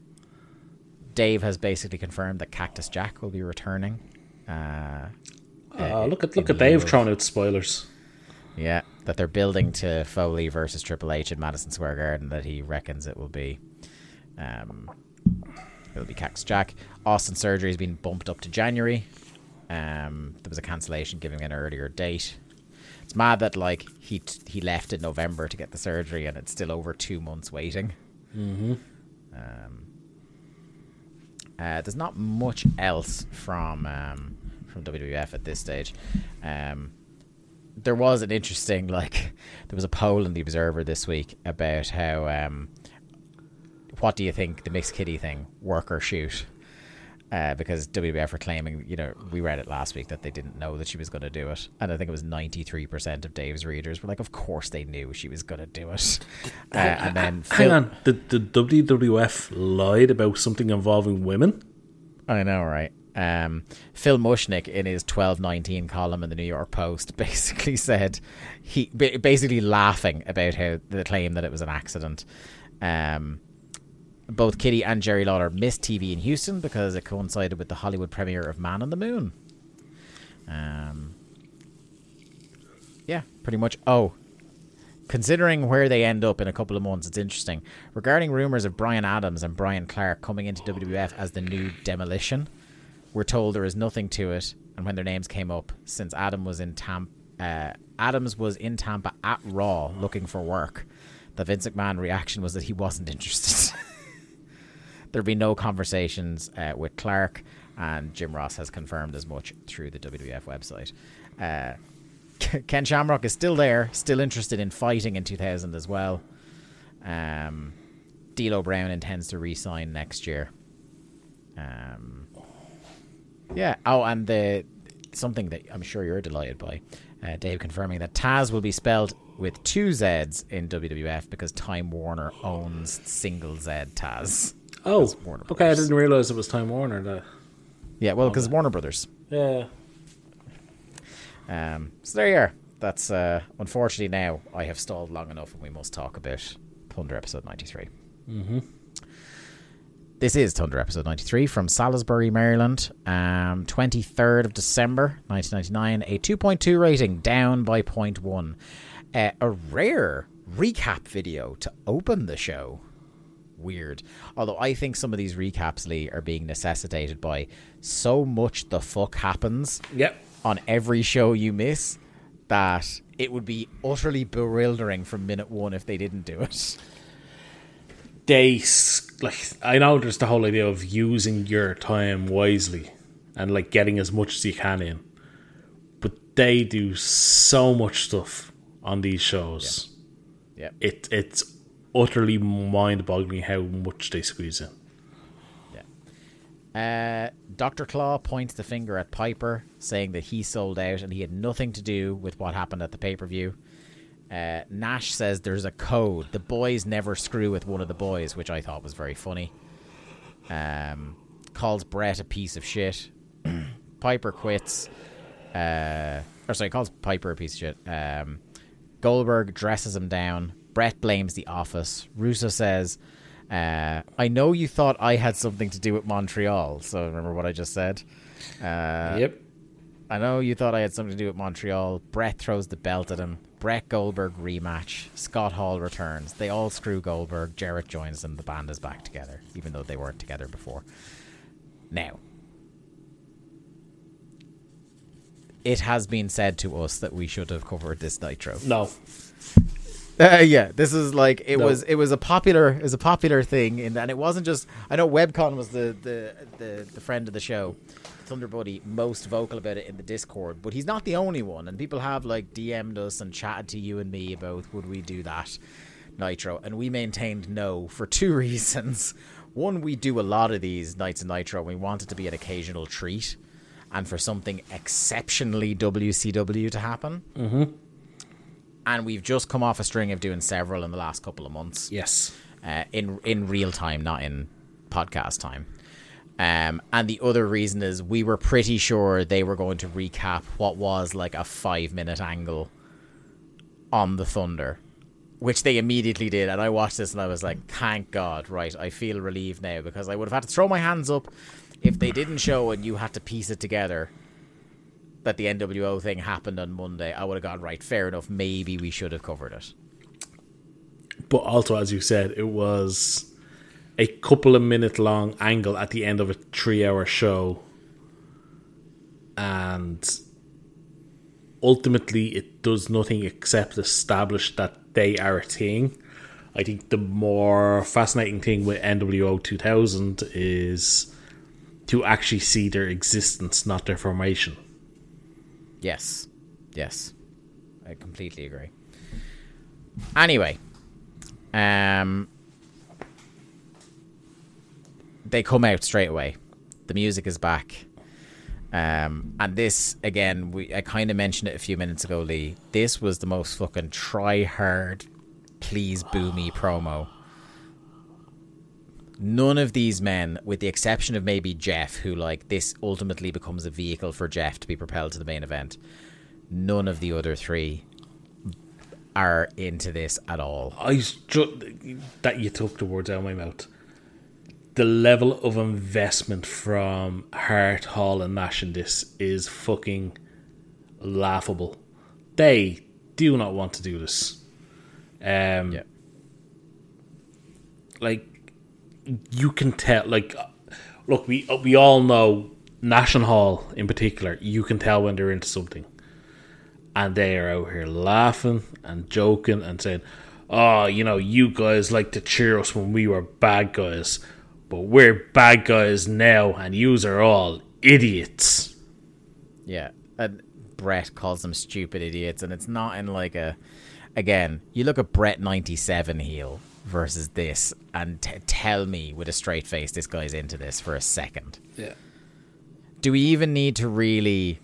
Dave has basically confirmed that Cactus Jack will be returning. I Look at Dave throwing out spoilers. Yeah, that they're building to Foley versus Triple H in Madison Square Garden. That he reckons it will be. It'll be Cactus Jack. Austin surgery has been bumped up to January. There was a cancellation giving an earlier date. It's mad that like he left in November to get the surgery, and it's still over 2 months waiting. There's not much else from WWF at this stage. There was an interesting there was a poll in the Observer this week about how what do you think the mixed kitty thing, work or shoot? Because WWF were claiming, we read it last week that they didn't know that she was going to do it, and I think it was 93% of Dave's readers were like, of course they knew she was going to do it. And then hang on, the WWF lied about something involving women? I know, right? Phil Mushnick in his 12/19 column in the New York Post basically said he basically laughing about how the claim that it was an accident. Both Kitty and Jerry Lawler missed TV in Houston because it coincided with the Hollywood premiere of Man on the Moon. Yeah, pretty much. Oh, considering where they end up in a couple of months, it's interesting. Regarding rumours of Brian Adams and Brian Clark coming into WWF as the new Demolition, we're told there is nothing to it. And when their names came up, since Adams was in Tampa at Raw looking for work, the Vince McMahon reaction was that he wasn't interested. There'll be no conversations with Clark, and Jim Ross has confirmed as much through the WWF website. Ken Shamrock is still there, still interested in fighting in 2000 as well. D'Lo Brown intends to re-sign next year. Yeah. Oh, and something that I'm sure you're delighted by, Dave confirming that Taz will be spelled with 2 Zs in WWF because Time Warner owns single Z Taz. Oh, okay. I didn't realize it was Time Warner. Yeah, well, because Warner Brothers. Yeah. So there you are. That's unfortunately now I have stalled long enough, and we must talk about Thunder episode 93. This is Thunder episode 93 from Salisbury, Maryland, 23rd of December 1999. A 2.2 rating, down by 0.1. A rare recap video to open the show. Weird. Although I think some of these recaps, Lee, are being necessitated by so much the fuck happens on every show you miss that it would be utterly bewildering from minute one if they didn't do it. I know there's the whole idea of using your time wisely and getting as much as you can in, but they do so much stuff on these shows. Yeah. It's utterly mind-boggling how much they squeeze in. Yeah. Dr. Claw points the finger at Piper, saying that he sold out and he had nothing to do with what happened at the pay-per-view. Nash says there's a code. The boys never screw with one of the boys, which I thought was very funny. Calls Brett a piece of shit. Piper quits. Calls Piper a piece of shit. Goldberg dresses him down. Brett blames the office. Russo says, I know you thought I had something to do with Montreal. So remember what I just said? Yep. I know you thought I had something to do with Montreal. Brett throws the belt at him. Brett Goldberg rematch. Scott Hall returns. They all screw Goldberg. Jarrett joins them. The band is back together, even though they weren't together before. Now, it has been said to us that we should have covered this Nitro. No. Yeah, this is it was a popular thing, and it wasn't just. I know Webcon was the friend of the show, Thunder Buddy, most vocal about it in the Discord, but he's not the only one, and people have DM'd us and chatted to you and me about would we do that Nitro, and we maintained no for 2 reasons. One, we do a lot of these nights of Nitro, and we want it to be an occasional treat, and for something exceptionally WCW to happen. Mm-hmm. And we've just come off a string of doing several in the last couple of months. Yes. In real time, not in podcast time. And the other reason is we were pretty sure they were going to recap what was a 5-minute angle on the Thunder, which they immediately did. And I watched this and I was like, thank God, right, I feel relieved now, because I would have had to throw my hands up if they didn't show and you had to piece it together that the NWO thing happened on Monday, I would have gone, right, fair enough, maybe we should have covered it. But also, as you said, it was a couple of minute long angle at the end of a 3-hour show. And ultimately, it does nothing except establish that they are a thing. I think the more fascinating thing with NWO 2000 is to actually see their existence, not their formation. Yes. I completely agree. Anyway, they come out straight away. The music is back. And this, again, I kind of mentioned it a few minutes ago, Lee. This was the most fucking try-hard, please boo me promo. None of these men, with the exception of maybe Jeff, who, like, this ultimately becomes a vehicle for Jeff to be propelled to the main event, none of the other three are into this at all. That you took the words out of my mouth. The level of investment from Hart, Hall, and Nash in this is fucking laughable. They do not want to do this. Like, you can tell. Like, look, we all know Nash and Hall in particular. You can tell when they're into something, and they are out here laughing and joking and saying, "Oh, you know, you guys like to cheer us when we were bad guys." But we're bad guys now, and yous are all idiots. Yeah, and Brett calls them stupid idiots, and it's not in like a... Again, you look at Brett 97 heel versus this, and tell me with a straight face this guy's into this for a second. Yeah. Do we even need to really...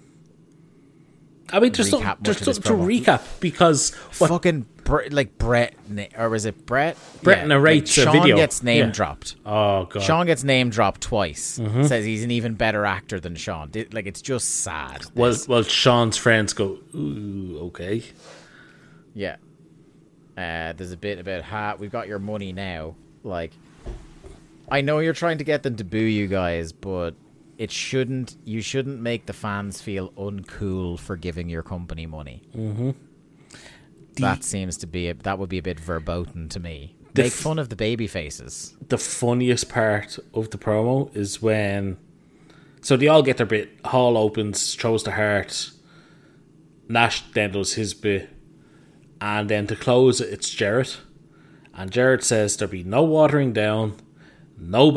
I mean, just to recap, because fucking Brett, or was it Brett? Brett narrates a video. Sean gets name dropped. Oh god, Sean gets name dropped twice. Mm-hmm. Says he's an even better actor than Sean. Like, it's just sad. Well, Sean's friends go, ooh, okay. Yeah. There's a bit about we've got your money now. Like, I know you're trying to get them to boo you guys, but you shouldn't make the fans feel uncool for giving your company money. Mm-hmm. That seems to be that would be a bit verboten to me. Make fun of the baby faces. The funniest part of the promo is when, so they all get their bit. Hall opens, throws the Hart. Nash then does his bit, and then to close it, it's Jarrett, and Jarrett says there'll be no watering down, no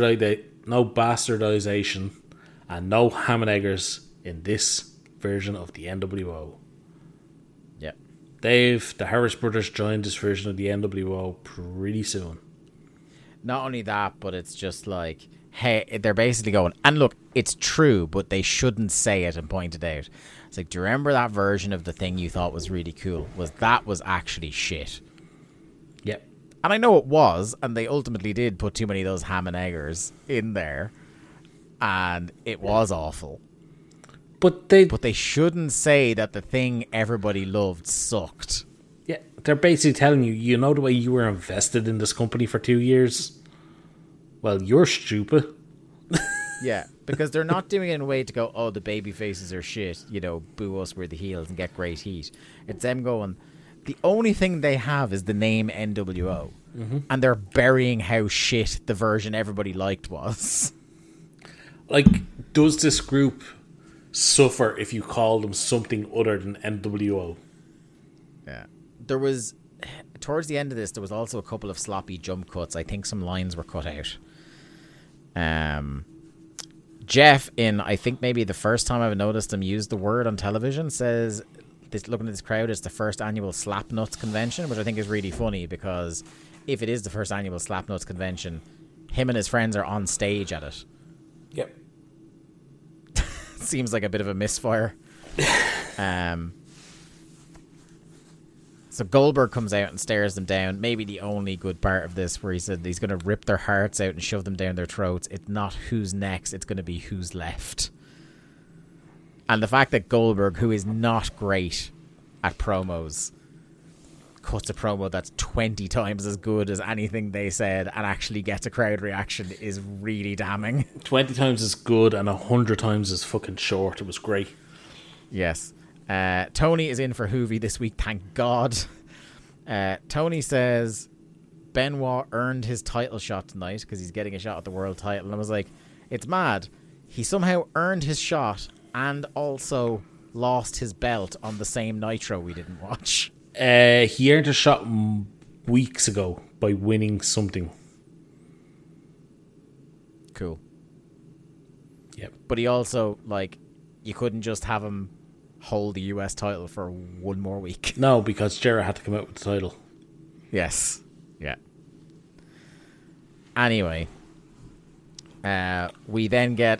bastardization, and no ham and eggers in this version of the NWO. Yep. The Harris brothers joined this version of the NWO pretty soon. Not only that, but it's just like, hey, they're basically going, and look, it's true, but they shouldn't say it and point it out. It's like, do you remember that version of the thing you thought was really cool? That was actually shit. Yep. And I know it was, and they ultimately did put too many of those ham and eggers in there, and it was awful. But they shouldn't say that the thing everybody loved sucked. Yeah, they're basically telling you, you know the way you were invested in this company for 2 years? Well, you're stupid. Yeah, because they're not doing it in a way to go, oh, the baby faces are shit, you know, boo us, we're the heels, and get great heat. It's them going, the only thing they have is the name NWO. Mm-hmm. And they're burying how shit the version everybody liked was. Like, does this group suffer if you call them something other than NWO? Yeah. There was, towards the end of this, there was also a couple of sloppy jump cuts. I think some lines were cut out. Jeff, in I think maybe the first time I've noticed him use the word on television, says, looking at this crowd, it's the first annual Slapnuts convention, which I think is really funny because if it is the first annual Slapnuts convention, him and his friends are on stage at it. Yep. Seems like a bit of a misfire. So Goldberg comes out and stares them down. Maybe the only good part of this, where he said he's going to rip their hearts out and shove them down their throats. It's not who's next, it's going to be who's left. And the fact that Goldberg, who is not great at promos, cuts a promo that's 20 times as good as anything they said and actually gets a crowd reaction is really damning. 20 times as good and 100 times as fucking short. It was great. Yes. Tony is in for Hoovy this week, thank God. Tony says Benoit earned his title shot tonight because he's getting a shot at the world title. And I was like, it's mad. He somehow earned his shot and also lost his belt on the same Nitro we didn't watch. He earned a shot weeks ago by winning something. Cool. Yep. But he also, like, you couldn't just have him hold the US title for one more week. No, because Jarrett had to come out with the title. Yes. Yeah. Anyway, we then get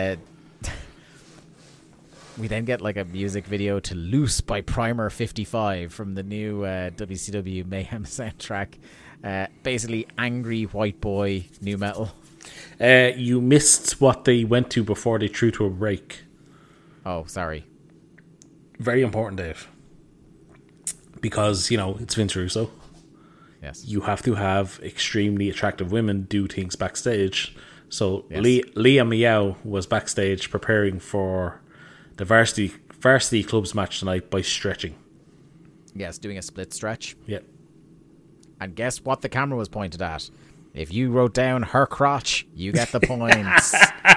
like a music video to "Loose" by Primer 55 from the new WCW Mayhem soundtrack. Basically, angry white boy new metal. You missed what they went to before they threw to a break. Oh, sorry. Very important, Dave. Because, it's Vince Russo. Yes. You have to have extremely attractive women do things backstage. So Yes. Leah Meow was backstage preparing for the varsity clubs match tonight by stretching. Yes, doing a split stretch. Yep. And guess what the camera was pointed at? If you wrote down her crotch, you get the points.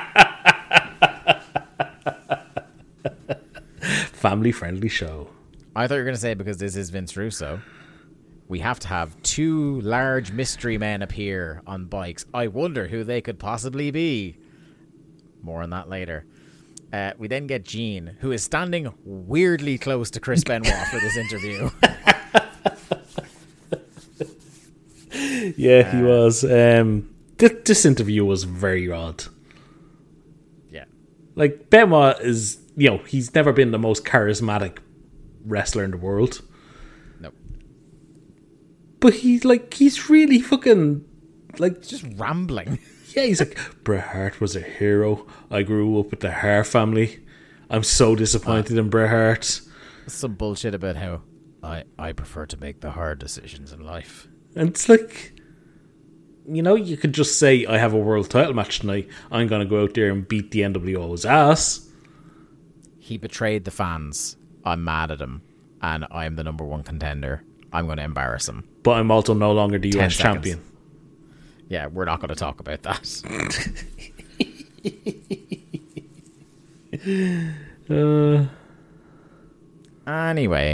Family-friendly show. I thought you were going to say because this is Vince Russo, we have to have two large mystery men appear on bikes. I wonder who they could possibly be. More on that later. We then get Gene, who is standing weirdly close to Chris Benoit for this interview. Yeah, he was. This interview was very odd. Yeah. Like, Benoit is, he's never been the most charismatic wrestler in the world. Nope. But he's really fucking, Just rambling. yeah, he's like, Bret Hart was a hero. I grew up with the Hart family. I'm so disappointed in Bret Hart. Some bullshit about how I prefer to make the hard decisions in life. And it's like, you could just say, I have a world title match tonight. I'm going to go out there and beat the NWO's ass. He betrayed the fans. I'm mad at him. And I'm the number one contender. I'm going to embarrass him. But I'm also no longer the 10 US seconds. champion. Yeah, we're not going to talk about that. Anyway,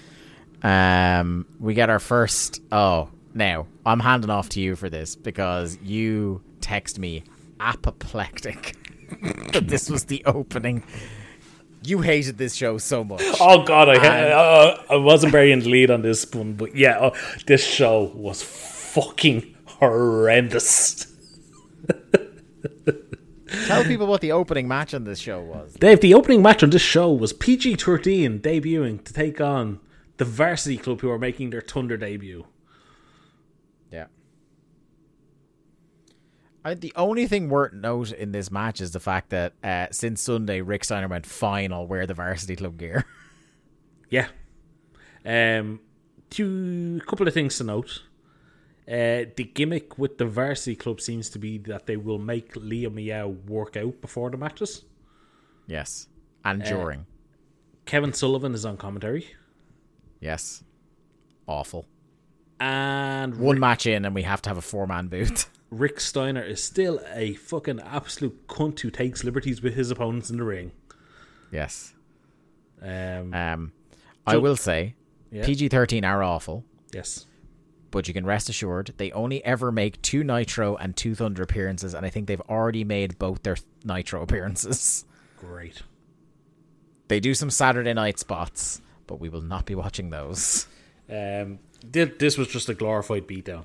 we get our first... Oh, now, I'm handing off to you for this because you text me apoplectic that this was the opening. You hated this show so much. Oh, God, I wasn't very in the lead on this one, but yeah, this show was fucking horrendous. Tell people what the opening match on this show was. Dave, the opening match on this show was PG-13 debuting to take on the Varsity Club, who are making their Thunder debut. Yeah. The only thing worth note in this match is the fact that since Sunday, Rick Steiner went, fine, I'll wear the Varsity Club gear. Yeah. Couple of things to note. The gimmick with the Varsity Club seems to be that they will make Leah Meow work out before the matches. Yes. And during. Kevin Sullivan is on commentary. Yes. Awful. And one match in and we have to have a 4-man booth. Rick Steiner is still a fucking absolute cunt who takes liberties with his opponents in the ring. Yes. I will say, PG-13 are awful. Yes. But you can rest assured, they only ever make 2 Nitro and 2 Thunder appearances, and I think they've already made both their Nitro appearances. Great. They do some Saturday night spots, but we will not be watching those. This was just a glorified beatdown.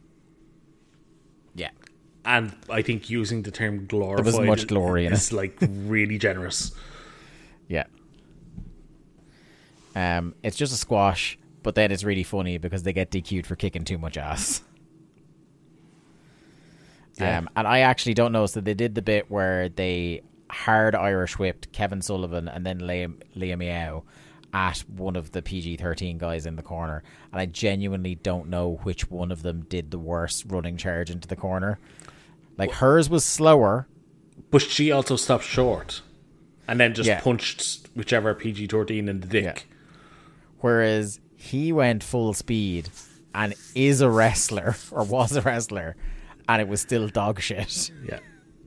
Yeah. And I think using the term glorified there was much glory in is it. like really generous. Yeah. It's just a squash, but then it's really funny because they get DQ'd for kicking too much ass. Yeah. And I actually don't know, so they did the bit where they hard Irish whipped Kevin Sullivan and then Leah Meow at one of the PG-13 guys in the corner, and I genuinely don't know which one of them did the worst running charge into the corner. Like, hers was slower, but she also stopped short. And then just punched whichever PG-13 in the dick. Yeah. Whereas he went full speed and is a wrestler, or was a wrestler, and it was still dog shit. Yeah.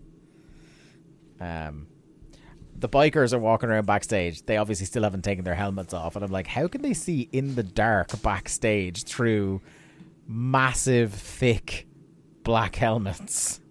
The bikers are walking around backstage. They obviously still haven't taken their helmets off. And I'm like, how can they see in the dark backstage through massive, thick, black helmets?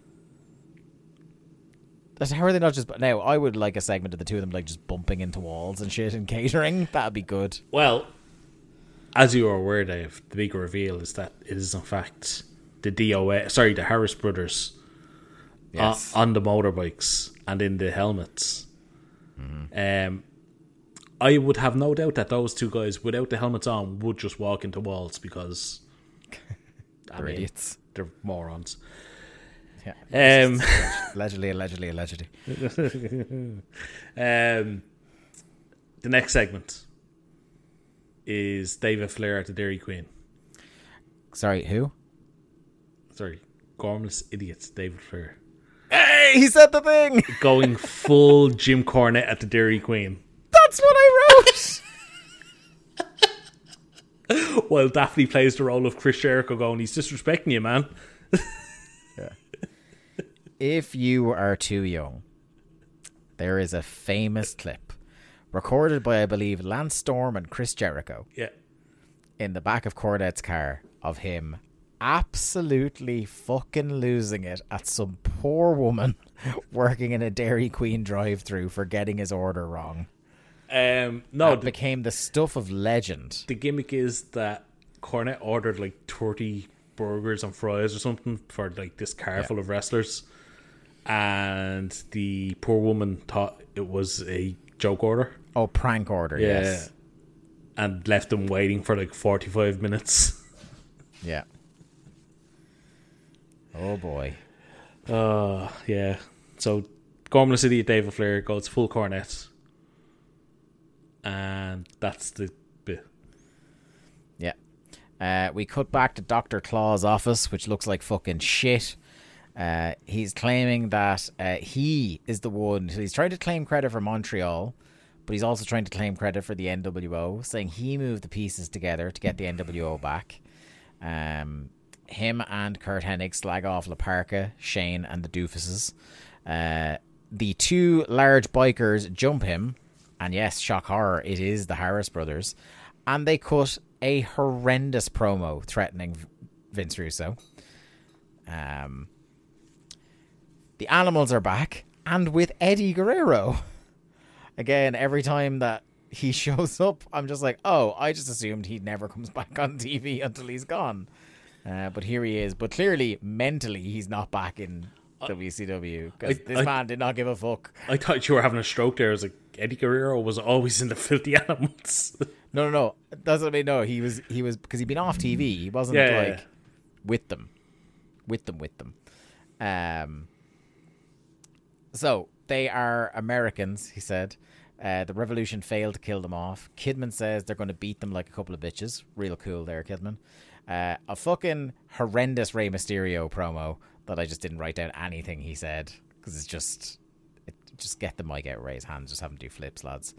How are they not just... Now, I would like a segment of the two of them like just bumping into walls and shit in catering. That'd be good. Well, as you are aware, Dave, the big reveal is that it is in fact the the Harris brothers on the motorbikes and in the helmets. Mm-hmm. I would have no doubt that those two guys, without the helmets on, would just walk into walls because they're idiots. They're morons. Yeah. Allegedly. The next segment is David Flair at the Dairy Queen. Sorry, who? Sorry, Gormless Idiots, David Flair. Hey, he said the thing! Going full Jim Cornette at the Dairy Queen. That's what I wrote! While Daphne plays the role of Chris Jericho going, he's disrespecting you, man. Yeah. If you are too young, there is a famous clip recorded by, I believe, Lance Storm and Chris Jericho. Yeah. In the back of Cornette's car of him absolutely fucking losing it at some poor woman working in a Dairy Queen drive-thru for getting his order wrong. It became the stuff of legend. The gimmick is that Cornette ordered like 30 burgers and fries or something for like this car full of wrestlers, and the poor woman thought it was a joke order. Oh, prank order, yes. And left them waiting for like 45 minutes. Yeah. Oh boy. Yeah. So Gormless Idiot David Flair goes full Cornette. And that's the bit. Yeah. We cut back to Dr. Claw's office, which looks like fucking shit. He's claiming that he is the one. So he's trying to claim credit for Montreal, but he's also trying to claim credit for the NWO, saying he moved the pieces together to get the NWO back. Him and Kurt Hennig slag off La Parka, Shane, and the Doofuses. The two large bikers jump him, and yes, shock horror, it is the Harris brothers. And they cut a horrendous promo threatening Vince Russo. The Animals are back, and with Eddie Guerrero. Again, every time that he shows up, I'm just like, oh, I just assumed he never comes back on TV until he's gone. But here he is. But clearly, mentally, he's not back in WCW. Because this man did not give a fuck. I thought you were having a stroke there. I was like, Eddie Guerrero was always in the Filthy Animals. No. That's what I mean. No, he was because he'd been off TV. He wasn't with them. With them. So, they are Americans, he said. The Revolution failed to kill them off. Kidman says they're going to beat them like a couple of bitches. Real cool there, Kidman. A fucking horrendous Rey Mysterio promo that I just didn't write down anything he said because it's just get the mic out of Rey's hands, just have him do flips, lads.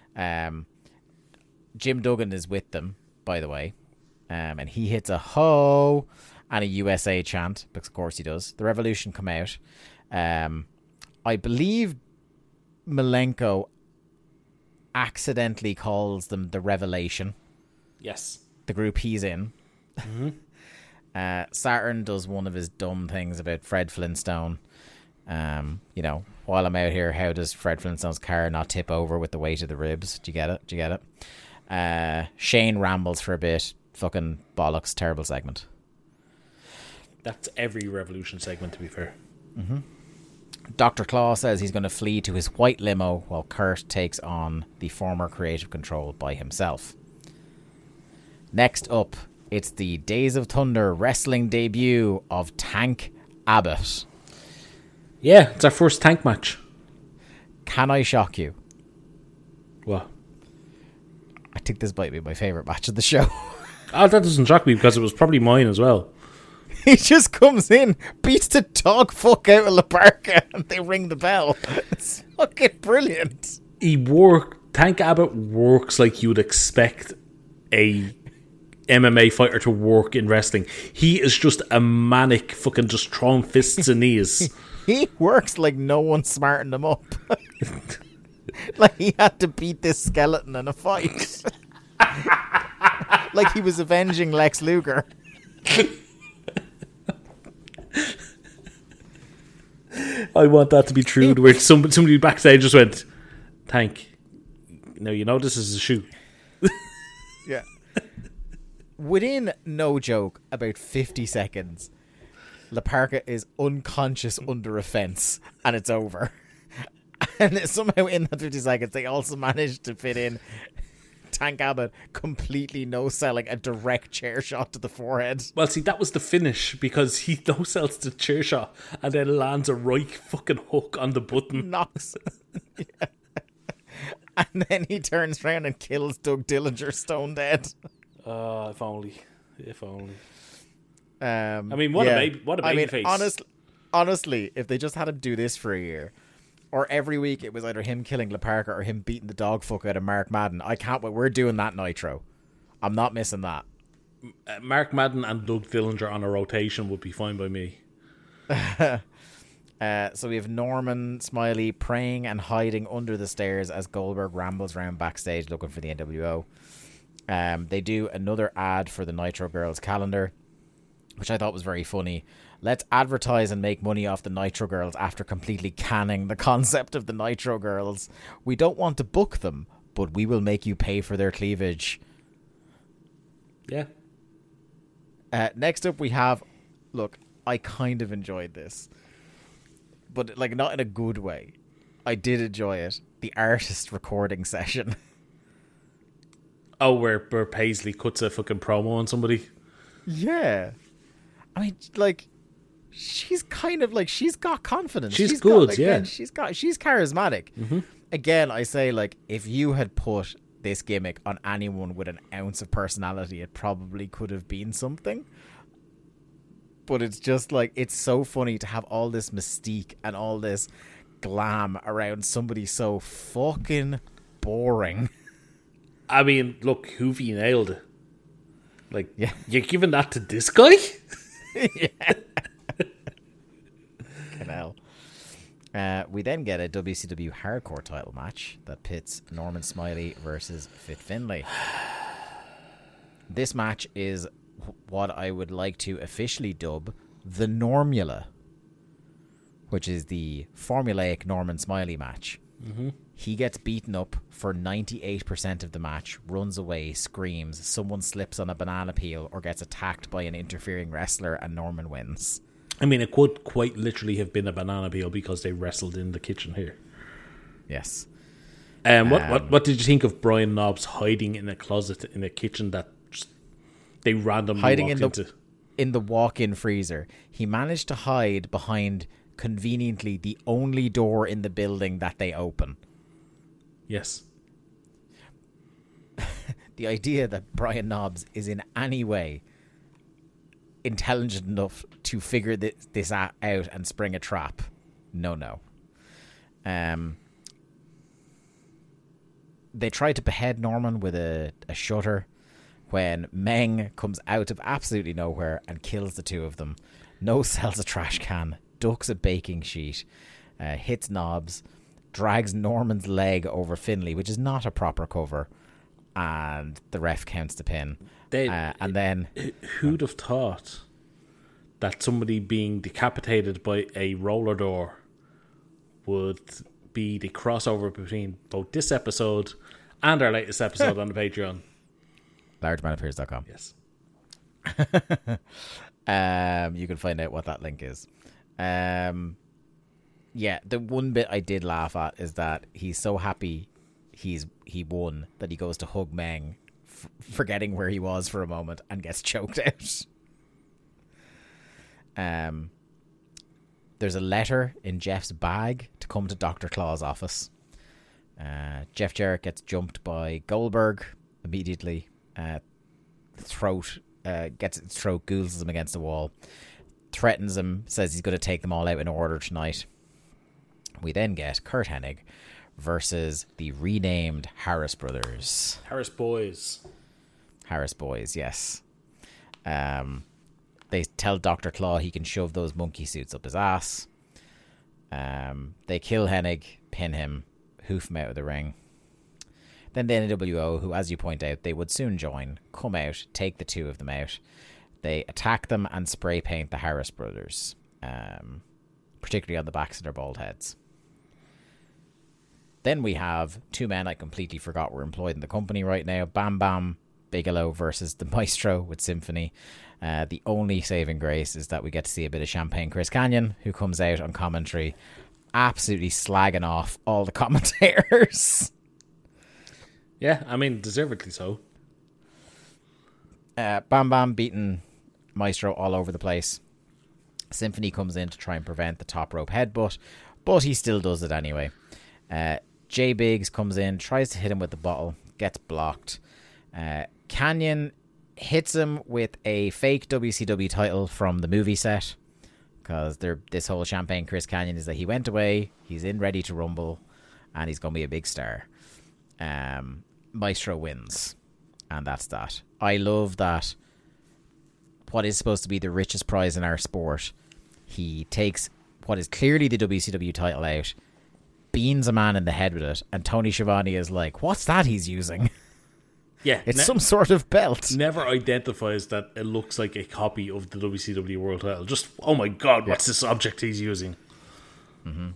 Jim Duggan is with them, by the way, and he hits a ho and a USA chant because of course he does. The Revolution come out. I believe Malenko accidentally calls them the Revelation. Yes. The group he's in. Mm-hmm. Saturn does one of his dumb things about Fred Flintstone. While I'm out here, how does Fred Flintstone's car not tip over with the weight of the ribs? Do you get it? Shane rambles for a bit. Fucking bollocks. Terrible segment. That's every Revolution segment, to be fair. Mm-hmm. Dr. Claw says he's going to flee to his white limo while Kurt takes on the former creative control by himself. Next up, it's the Days of Thunder wrestling debut of Tank Abbott. Yeah, it's our first tank match. Can I shock you? What? I think this might be my favourite match of the show. Oh, that doesn't shock me because it was probably mine as well. He just comes in, beats the dog fuck out of La Parka, and they ring the bell. It's fucking brilliant. Tank Abbott works like you would expect a MMA fighter to work in wrestling. He is just a manic fucking just throwing fists and knees. He works like no one smartened him up. Like he had to beat this skeleton in a fight. Like he was avenging Lex Luger. I want that to be true. Where somebody backstage just went, Tank, no, you know this is a shoot. Yeah. Within, no joke, about 50 seconds, La Parka is unconscious under a fence, and it's over. And somehow in that 50 seconds, they also managed to fit in Tank Abbott completely no-selling a direct chair shot to the forehead. Well, see, that was the finish, because he no-sells the chair shot and then lands a right fucking hook on the button. Knocks. Yeah. And then he turns around and kills Doug Dillinger stone dead. If only. I mean, what a baby face. Honestly, if they just had him do this for a year, or every week it was either him killing La Parka or him beating the dog fuck out of Mark Madden, I can't wait. We're doing that Nitro. I'm not missing that. Mark Madden and Doug Dillinger on a rotation would be fine by me. So we have Norman Smiley praying and hiding under the stairs as Goldberg rambles around backstage looking for the NWO. They do another ad for the Nitro Girls calendar, which I thought was very funny. Let's advertise and make money off the Nitro Girls after completely canning the concept of the Nitro Girls. We don't want to book them, but we will make you pay for their cleavage. Yeah. Next up we have... Look, I kind of enjoyed this. But like not in a good way. I did enjoy it. The artist recording session. Oh, where Paisley cuts a fucking promo on somebody? Yeah. I mean, like... She's kind of like, she's got confidence. She's good, got, like, yeah. She's charismatic. Mm-hmm. Again, I say, like, if you had put this gimmick on anyone with an ounce of personality, it probably could have been something. But it's just like, it's so funny to have all this mystique and all this glam around somebody so fucking boring. I mean, look, Hoovy nailed it. Like, yeah. You're giving that to this guy? Yeah. We then get a WCW Hardcore title match that pits Norman Smiley versus Fit Finlay. This match is what I would like to officially dub the Normula, which is the formulaic Norman Smiley match. Mm-hmm. He gets beaten up for 98% of the match, runs away, screams, someone slips on a banana peel or gets attacked by an interfering wrestler, and Norman wins. I mean, it could quite literally have been a banana peel because they wrestled in the kitchen here. Yes. What did you think of Brian Knobbs hiding in a closet in a kitchen that just, they randomly hiding walked into? In the walk-in freezer. He managed to hide behind, conveniently, the only door in the building that they open. Yes. The idea that Brian Knobbs is in any way intelligent enough to figure this out and spring a trap. No. They try to behead Norman with a shutter when Meng comes out of absolutely nowhere and kills the two of them. No-sells a trash can, ducks a baking sheet, hits Knobbs, drags Norman's leg over Finlay, which is not a proper cover, and the ref counts the pin. And then... Who'd have thought that somebody being decapitated by a roller door would be the crossover between both this episode and our latest episode on the Patreon? LargeManAppears.com. Yes. You can find out what that link is. Yeah, the one bit I did laugh at is that he's so happy he won that he goes to hug Meng, forgetting where he was for a moment, and gets choked out. There's a letter in Jeff's bag to come to Dr. Claw's office. Jeff Jarrett gets jumped by Goldberg immediately. Gets its throat, googles him against the wall. threatens him, says he's going to take them all out in order tonight. We then get Kurt Hennig versus the renamed Harris Brothers. Harris Boys. Harris Boys, yes. They tell Dr. Claw he can shove those monkey suits up his ass. They kill Hennig, pin him, hoof him out of the ring. Then the NWO, who, as you point out, they would soon join, come out, take the two of them out. They attack them and spray paint the Harris Brothers, particularly on the backs of their bald heads. Then we have two men I completely forgot were employed in the company right now. Bam Bam Bigelow versus the Maestro with Symphony. The only saving grace is that we get to see a bit of Champagne Chris Canyon, who comes out on commentary, absolutely slagging off all the commentators. Yeah, I mean, deservedly so. Bam Bam beating Maestro all over the place. Symphony comes in to try and prevent the top rope headbutt, but he still does it anyway. Jay Biggs comes in, tries to hit him with the bottle, gets blocked. Canyon hits him with a fake WCW title from the movie set, because this whole Champagne Chris Canyon is that he went away, he's in Ready to Rumble, and he's going to be a big star. Maestro wins, and that's that. I love that what is supposed to be the richest prize in our sport, he takes what is clearly the WCW title out, beans a man in the head with it, and Tony Schiavone is like, what's that he's using? Yeah, it's some sort of belt. Never identifies that it looks like a copy of the WCW World title. Just, oh my god, what's this object he's using? Mm-hmm.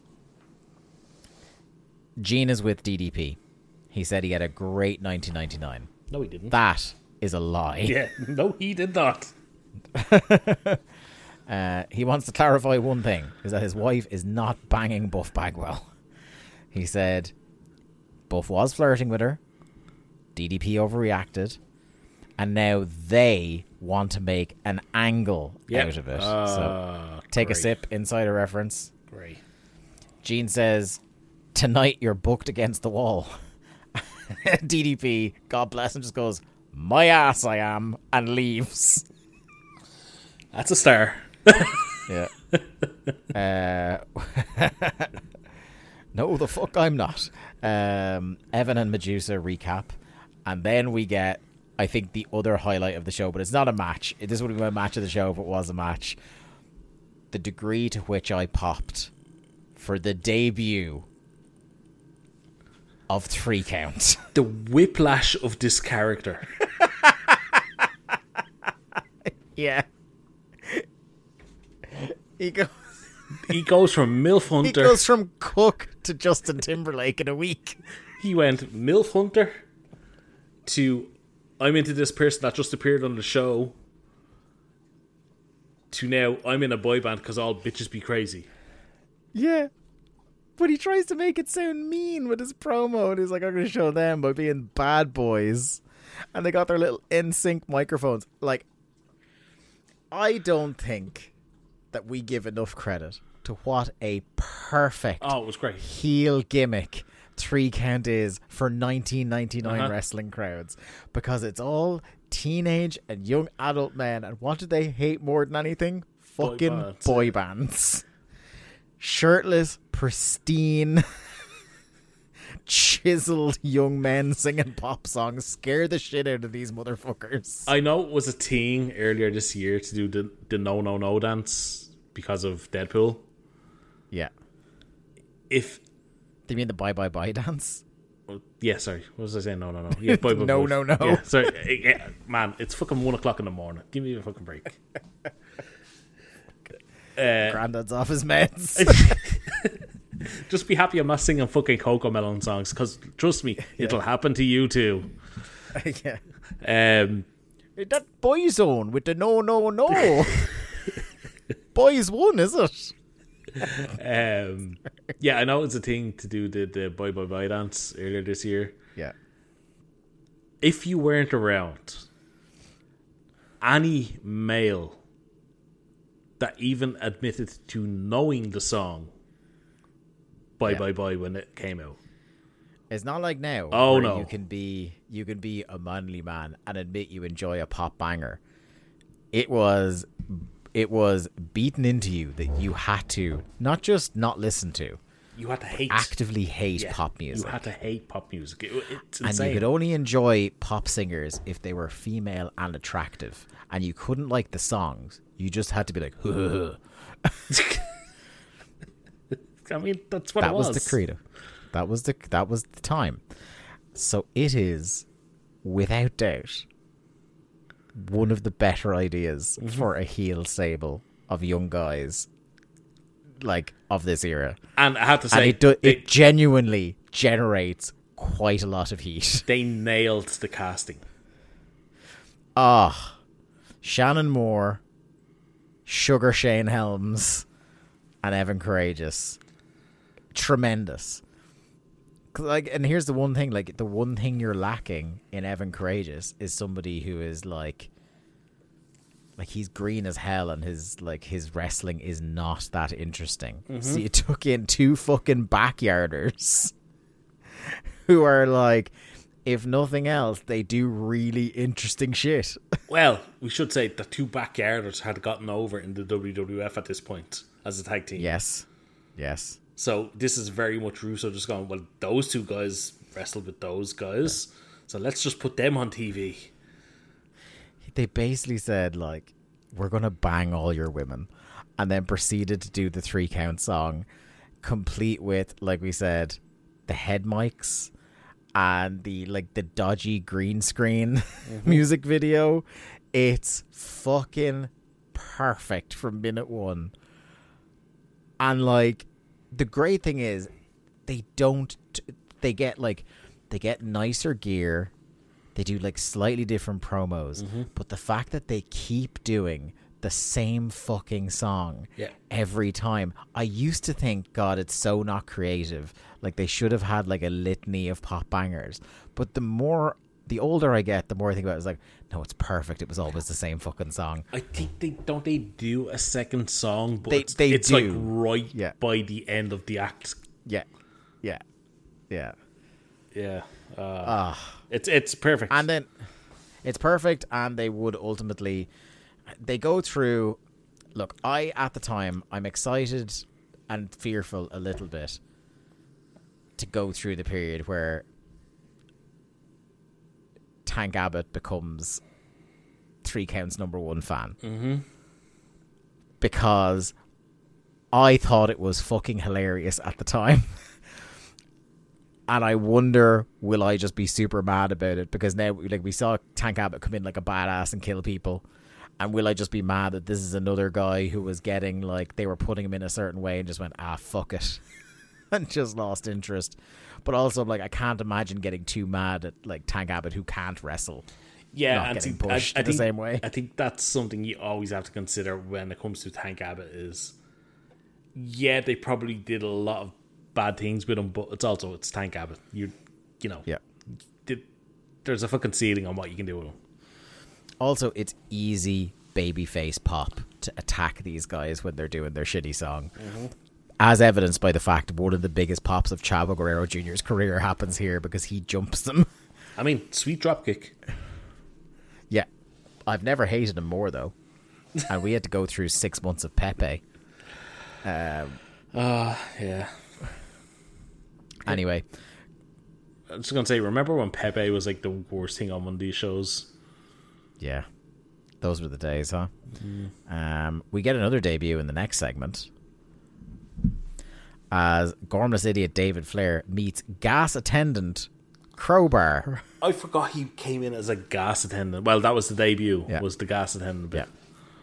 Gene is with DDP. He said he had a great 1999. No, he didn't. That is a lie. Yeah, no, he did not. He wants to clarify one thing, is that his wife is not banging Buff Bagwell. He said Buff was flirting with her, DDP overreacted, and now they want to make an angle out of it. So take a sip, insider reference. Great. Gene says, tonight you're booked against the wall. DDP, God bless him, just goes, my ass I am, and leaves. That's a star. Yeah. No, the fuck I'm not. Evan and Medusa recap. And then we get, I think, the other highlight of the show, but it's not a match. This would be my match of the show if it was a match. The degree to which I popped for the debut of 3 Count. The whiplash of this character. Yeah. He goes from MILF Hunter. He goes from Cook to Justin Timberlake in a week. He went MILF Hunter to I'm into this person that just appeared on the show to now I'm in a boy band because all bitches be crazy. Yeah. But he tries to make it sound mean with his promo, and he's like, I'm going to show them by being bad boys. And they got their little NSYNC microphones. Like, I don't think that we give enough credit to what a perfect it was great heel gimmick 3 Count is for 1999 wrestling crowds, because it's all teenage and young adult men, and what do they hate more than anything? Fucking boy bands. Shirtless, pristine, chiseled young men singing pop songs scare the shit out of these motherfuckers. I know it was a thing earlier this year to do the no no no dance because of Deadpool. Yeah. If do you mean the bye bye bye dance? Yeah, sorry. What was I saying? No, no, no. Yeah, bye bye. No, bye. no, no. Yeah, sorry. Yeah, man, it's fucking 1:00 in the morning. Give me a fucking break. Grandad's off his meds. Just be happy I'm not singing fucking Coco Melon songs, because trust me, it'll happen to you too. Yeah. That Boyzone with the no no no. Boys won, is it? Yeah, I know it's a thing to do the bye bye bye dance earlier this year. Yeah. If you weren't around, any male that even admitted to knowing the song Bye Bye Bye when it came out. It's not like now. Oh where no. You can be a manly man and admit you enjoy a pop banger. It was it was beaten into you that you had to not just not listen to, You had to hate. actively hate pop music. You had to hate pop music. It's And insane. you could only enjoy pop singers if they were female and attractive. And you couldn't like the songs. You just had to be like, I mean, that's what that it was. was the credo. That was the time. So it is, without doubt, one of the better ideas for a heel stable of young guys, like, of this era. And I have to And say, it genuinely generates quite a lot of heat. they nailed the casting. Shannon Moore, Sugar Shane Helms, and Evan Courageous. Tremendous. 'Cause, like, and here's the one thing, like, the one thing you're lacking in Evan Courageous is somebody who is like he's green as hell, and his wrestling is not that interesting. So you took in two fucking backyarders who are like, if nothing else, they do really interesting shit. Well, we should say the two backyarders had gotten over in the WWF at this point as a tag team. Yes. So this is very much Russo just going, well, those two guys wrestled with those guys, so let's just put them on TV. They basically said, like, we're going to bang all your women, and then proceeded to do the 3 count song, complete with, like we said, the head mics and the dodgy green screen music video. It's fucking perfect from minute one. And, like, the great thing is they get nicer gear. They do, like, slightly different promos, but the fact that they keep doing the same fucking song every time. I used to think, God, it's so not creative. Like, they should have had, like, a litany of pop bangers. But the older I get, the more I think about it, it's like, no, it's perfect. It was always the same fucking song. I think they do a second song, but it's do. like right by the end of the act. Yeah. It's perfect. And then it's perfect, and they would ultimately, they go through, look, at the time, I'm excited and fearful a little bit to go through the period where Tank Abbott becomes 3 counts #1 fan. Because I thought it was fucking hilarious at the time. And I wonder, will I just be super mad about it? Because now, like, we saw Tank Abbott come in like a badass and kill people. And will I just be mad that this is another guy who was getting, like, they were putting him in a certain way and just went, fuck it. And just lost interest. But also, like, I can't imagine getting too mad at, like, Tank Abbott, who can't wrestle. Yeah, not getting pushed in the same way. I think that's something you always have to consider when it comes to Tank Abbott is, they probably did a lot of bad things with him, but it's Tank Abbott. You know, there's a fucking ceiling on what you can do with him. Also, it's easy babyface pop to attack these guys when they're doing their shitty song. As evidenced by the fact one of the biggest pops of Chavo Guerrero Jr.'s career happens here because he jumps them. I mean, sweet dropkick. Yeah. I've never hated him more, though. And we had to go through 6 months of Pepe. Yeah. Anyway. I'm just going to say, remember when Pepe was like the worst thing on one of these shows? Yeah. Those were the days, huh? We get another debut in the next segment as Gormless idiot David Flair meets gas attendant Crowbar. I forgot he came in as a gas attendant. Well, that was the debut, was the gas attendant bit.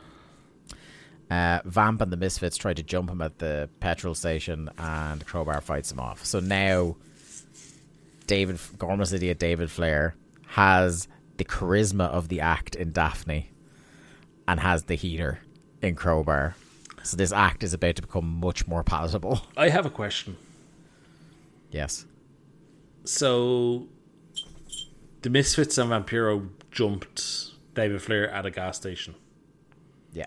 Vamp and the Misfits try to jump him at the petrol station, and Crowbar fights him off. So now Gormless idiot David Flair has the charisma of the act in Daphne and has the heater in Crowbar. So this act is about to become much more palatable. I have a question. Yes. So the Misfits and Vampiro jumped David Flair at a gas station. Yeah.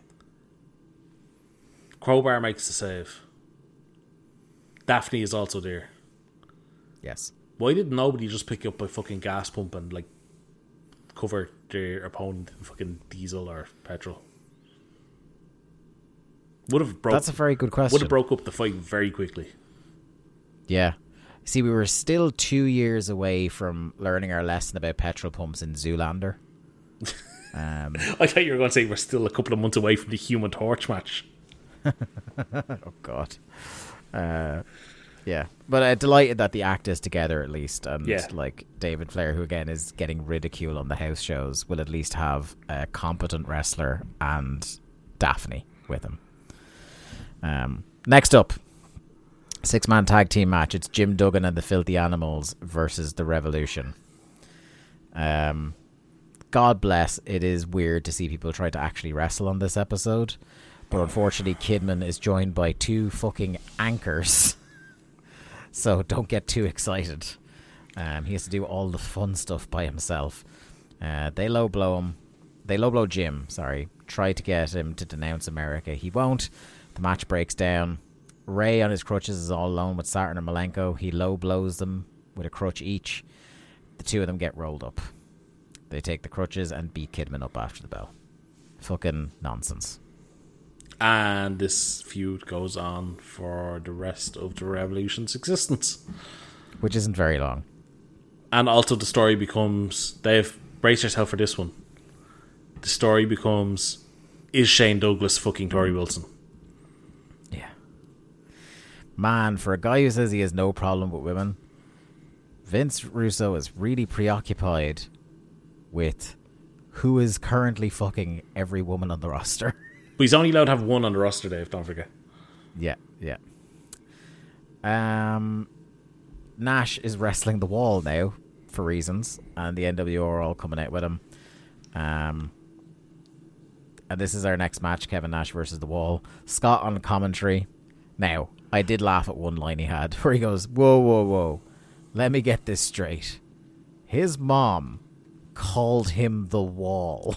Crowbar makes the save. Daphne is also there. Yes. Why did nobody just pick you up a fucking gas pump and, like, cover their opponent in fucking diesel or petrol? That's a very good question. Would have broke up the fight very quickly. Yeah. See, we were still 2 years away from learning our lesson about petrol pumps in Zoolander. I thought you were going to say we're still a couple of months away from the Human Torch match. Oh, God. Yeah. But delighted that the act is together at least. And like David Flair, who again is getting ridicule on the house shows, will at least have a competent wrestler and Daphne with him. Next up, 6-man tag team match. It's Jim Duggan and the Filthy Animals versus the Revolution. God bless, it is weird to see people try to actually wrestle on this episode. But unfortunately, Kidman is joined by 2 fucking anchors. So don't get too excited. He has to do all the fun stuff by himself. They low blow Jim, try to get him to denounce America. He won't. The match breaks down. Ray on his crutches is all alone with Saturn and Malenko. He low blows them with a crutch each. The 2 of them get rolled up. They take the crutches and beat Kidman up after the bell. Fucking nonsense. And this feud goes on for the rest of the Revolution's existence. Which isn't very long. And also the story becomes... Dave, brace yourself for this one. The story becomes... Is Shane Douglas fucking Tori Wilson? Yeah. Man, for a guy who says he has no problem with women, Vince Russo is really preoccupied with who is currently fucking every woman on the roster. But he's only allowed to have one on the roster, Dave, don't forget. Yeah. Nash is wrestling the Wall now for reasons, and the NWO are all coming out with him. And this is our next match, Kevin Nash versus the Wall. Scott on commentary. Now, I did laugh at one line he had where he goes, whoa. Let me get this straight. His mom called him the Wall.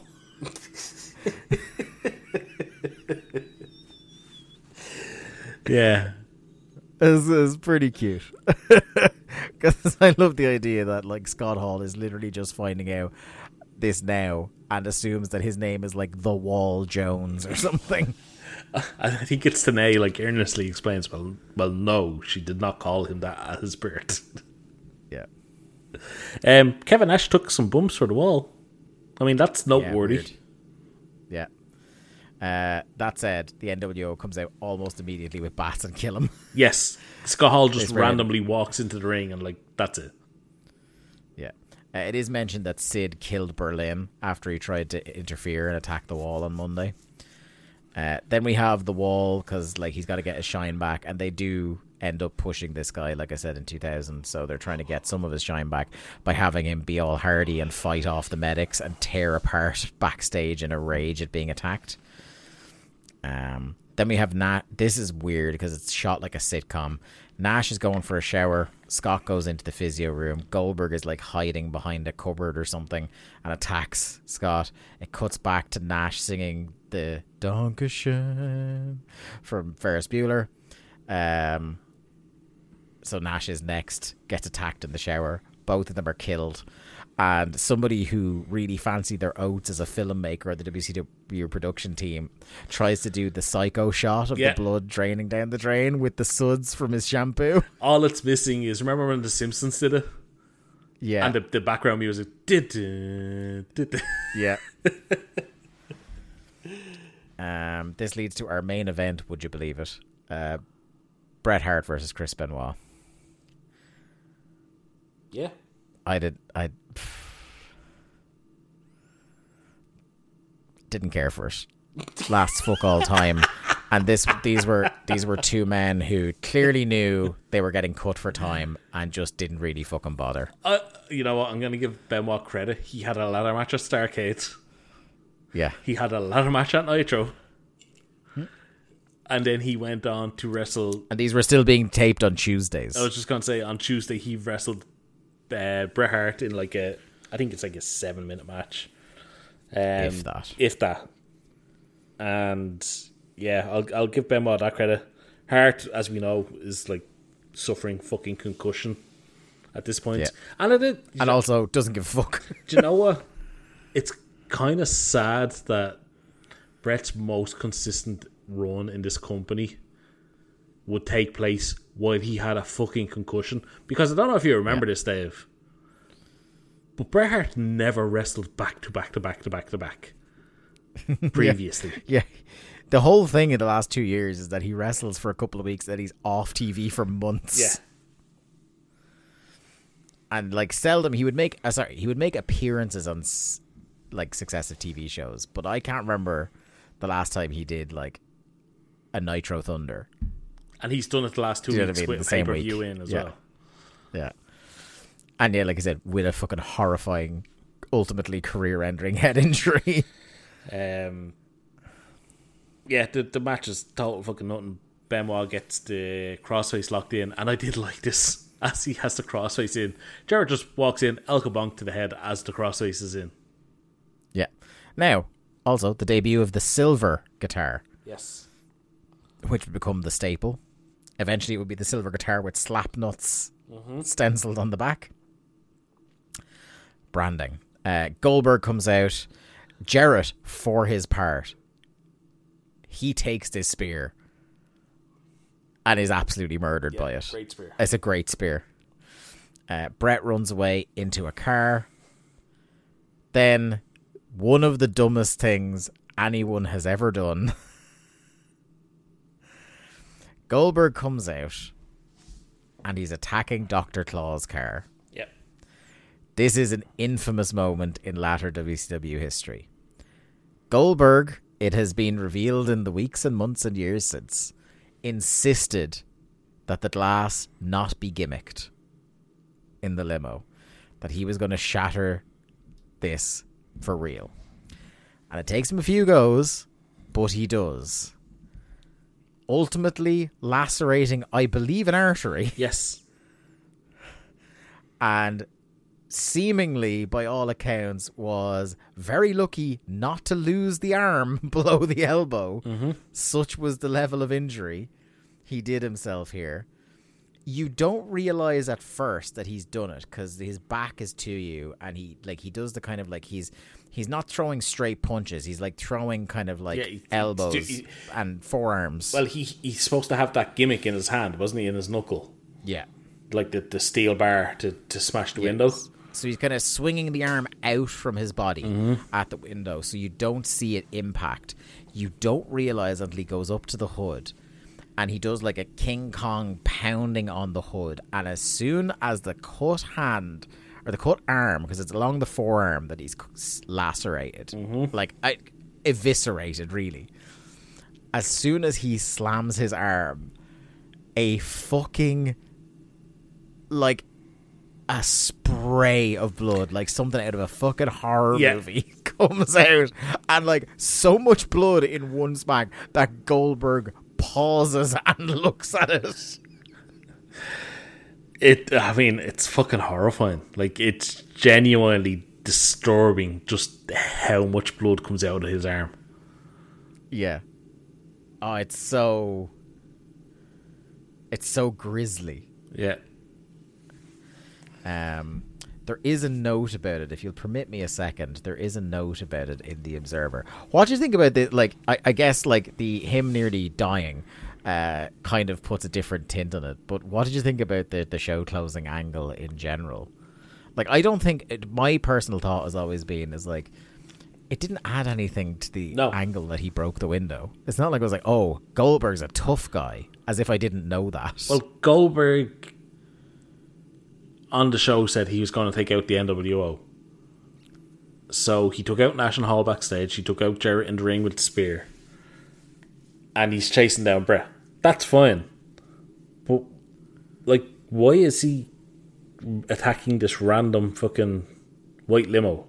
Yeah. It's pretty cute. Because I love the idea that like Scott Hall is literally just finding out this now and assumes that his name is like the Wall Jones or something. I think it's Tenay like earnestly explains, well no, she did not call him that at his birth. Yeah. Kevin Nash took some bumps for the Wall. I mean, that's noteworthy. Yeah. That said, the NWO comes out almost immediately with bats and kill him. Yes. Scott Hall just randomly walks into the ring and like, that's it. Yeah. It is mentioned that Sid killed Berlin after he tried to interfere and attack the Wall on Monday. Then we have the Wall because like he's got to get his shine back, and they do end up pushing this guy, like I said, in 2000. So they're trying to get some of his shine back by having him be all hardy and fight off the medics and tear apart backstage in a rage at being attacked. Then we have this is weird because it's shot like a sitcom. Nash is going for a shower. Scott goes into the physio room. Goldberg is like hiding behind a cupboard or something and attacks Scott. It cuts back to Nash singing the Dankeschön from Ferris Bueller. So Nash is next, gets attacked in the shower. Both of them are killed. And somebody who really fancied their oats as a filmmaker at the WCW production team tries to do the psycho shot of the blood draining down the drain with the suds from his shampoo. All it's missing is, remember when The Simpsons did it? Yeah. And the background music. Yeah. This leads to our main event, would you believe it? Bret Hart versus Chris Benoit. Yeah. I didn't care for it. Lasts fuck all time. And these were 2 men who clearly knew they were getting cut for time and just didn't really fucking bother. You know what? I'm going to give Benoit credit. He had a ladder match at Starrcade. Yeah. He had a ladder match at Nitro. And then he went on to wrestle. And these were still being taped on Tuesdays. I was just going to say, on Tuesday, he wrestled Bret Hart in like I think it's like a 7-minute match. If that. And yeah, I'll give Benoit that credit. Hart, as we know, is like suffering fucking concussion at this point. Yeah. And also doesn't give a fuck. Do you know what? It's kind of sad that Bret's most consistent run in this company would take place while he had a fucking concussion. Because I don't know if you remember this, Dave, but Bret Hart never wrestled back to back previously. Yeah. The whole thing in the last 2 years is that he wrestles for a couple of weeks, that he's off TV for months. Yeah. And like seldom he would make appearances on like successive TV shows, but I can't remember the last time he did like a Nitro Thunder. And he's done it the last 2 weeks with a pay-per-view in as well. Yeah. And yeah, like I said, with a fucking horrifying, ultimately career-ending head injury. Yeah, the match is total fucking nothing. Benoit gets the crossface locked in, and I did like this. As he has the crossface in, Jarrett just walks in, El Kabonk to the head as the crossface is in. Yeah. Now, also, the debut of the silver guitar. Yes. Which would become the staple. Eventually, it would be the silver guitar with slap nuts stenciled on the back. Branding. Goldberg comes out. Jarrett, for his part, he takes this spear and is absolutely murdered by it. Great spear. It's a great spear. Bret runs away into a car. Then, one of the dumbest things anyone has ever done. Goldberg comes out and he's attacking Dr. Claw's car. Yep. This is an infamous moment in latter WCW history. Goldberg, it has been revealed in the weeks and months and years since, insisted that the glass not be gimmicked in the limo, that he was going to shatter this for real. And it takes him a few goes, but he does. Ultimately lacerating, I believe, an artery. Yes. And seemingly, by all accounts, was very lucky not to lose the arm below the elbow. Mm-hmm. Such was the level of injury he did himself here. You don't realize at first that he's done it because his back is to you, and he does the kind of like he's not throwing straight punches. He's like throwing kind of like elbows and forearms. Well, he's supposed to have that gimmick in his hand, wasn't he? In his knuckle. Yeah, like the steel bar to smash the window. So he's kind of swinging the arm out from his body at the window, so you don't see it impact. You don't realize until he goes up to the hood, and he does like a King Kong pounding on the hood. And as soon as the cut hand or the cut arm, because it's along the forearm that he's lacerated, like eviscerated, really. As soon as he slams his arm, a fucking like a spray of blood, like something out of a fucking horror movie, comes out, and like so much blood in one smack that Goldberg pauses and looks at it. It's fucking horrifying. Like, it's genuinely disturbing just how much blood comes out of his arm. Yeah. Oh, it's so grisly. Yeah. There is a note about it. If you'll permit me a second, there is a note about it in the Observer. What do you think about the like? I guess like him nearly dying, kind of puts a different tint on it. But what did you think about the show closing angle in general? Like, I don't think my personal thought has always been is like, it didn't add anything to the angle that he broke the window. It's not like I was like, oh, Goldberg's a tough guy, as if I didn't know that. Well, Goldberg on the show said he was going to take out the NWO. So he took out Nash and Hall backstage. He took out Jarrett in the ring with the spear. And he's chasing down Bret. That's fine. But, like, why is he attacking this random fucking white limo?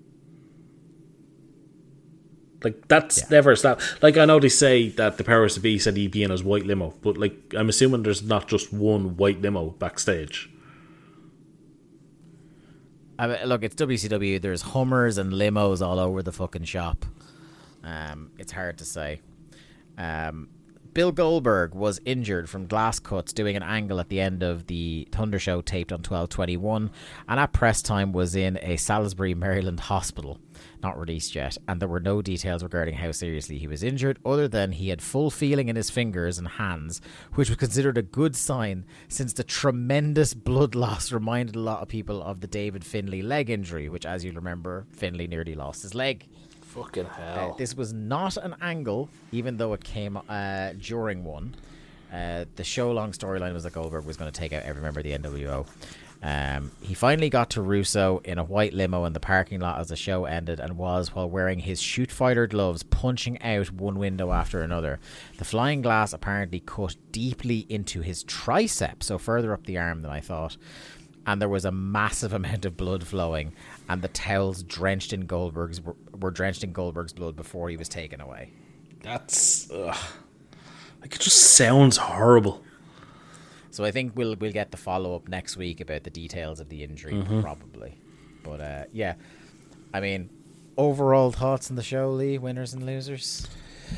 Like, that's never stopped. Like, I know they say that the powers to be said he'd be in his white limo. But, like, I'm assuming there's not just one white limo backstage. I mean, look, it's WCW. There's Hummers and limos all over the fucking shop. It's hard to say. Bill Goldberg was injured from glass cuts doing an angle at the end of the Thunder show taped on 12/21, and at press time was in a Salisbury, Maryland hospital, not released yet, and there were no details regarding how seriously he was injured, other than he had full feeling in his fingers and hands, which was considered a good sign since the tremendous blood loss reminded a lot of people of the David Finlay leg injury, which, as you'll remember, Finlay nearly lost his leg. Fucking hell. This was not an angle, even though it came during one. The show-long storyline was that Goldberg was going to take out every member of the NWO. He finally got to Russo in a white limo in the parking lot as the show ended, and was, while wearing his shoot fighter gloves, punching out one window after another. The flying glass apparently cut deeply into his tricep, so further up the arm than I thought. And there was a massive amount of blood flowing, and the towels drenched in Goldberg's were drenched in Goldberg's blood before he was taken away. That's like, it just sounds horrible. So I think we'll get the follow up next week about the details of the injury, probably. But yeah, I mean, overall thoughts on the show, Lee, winners and losers.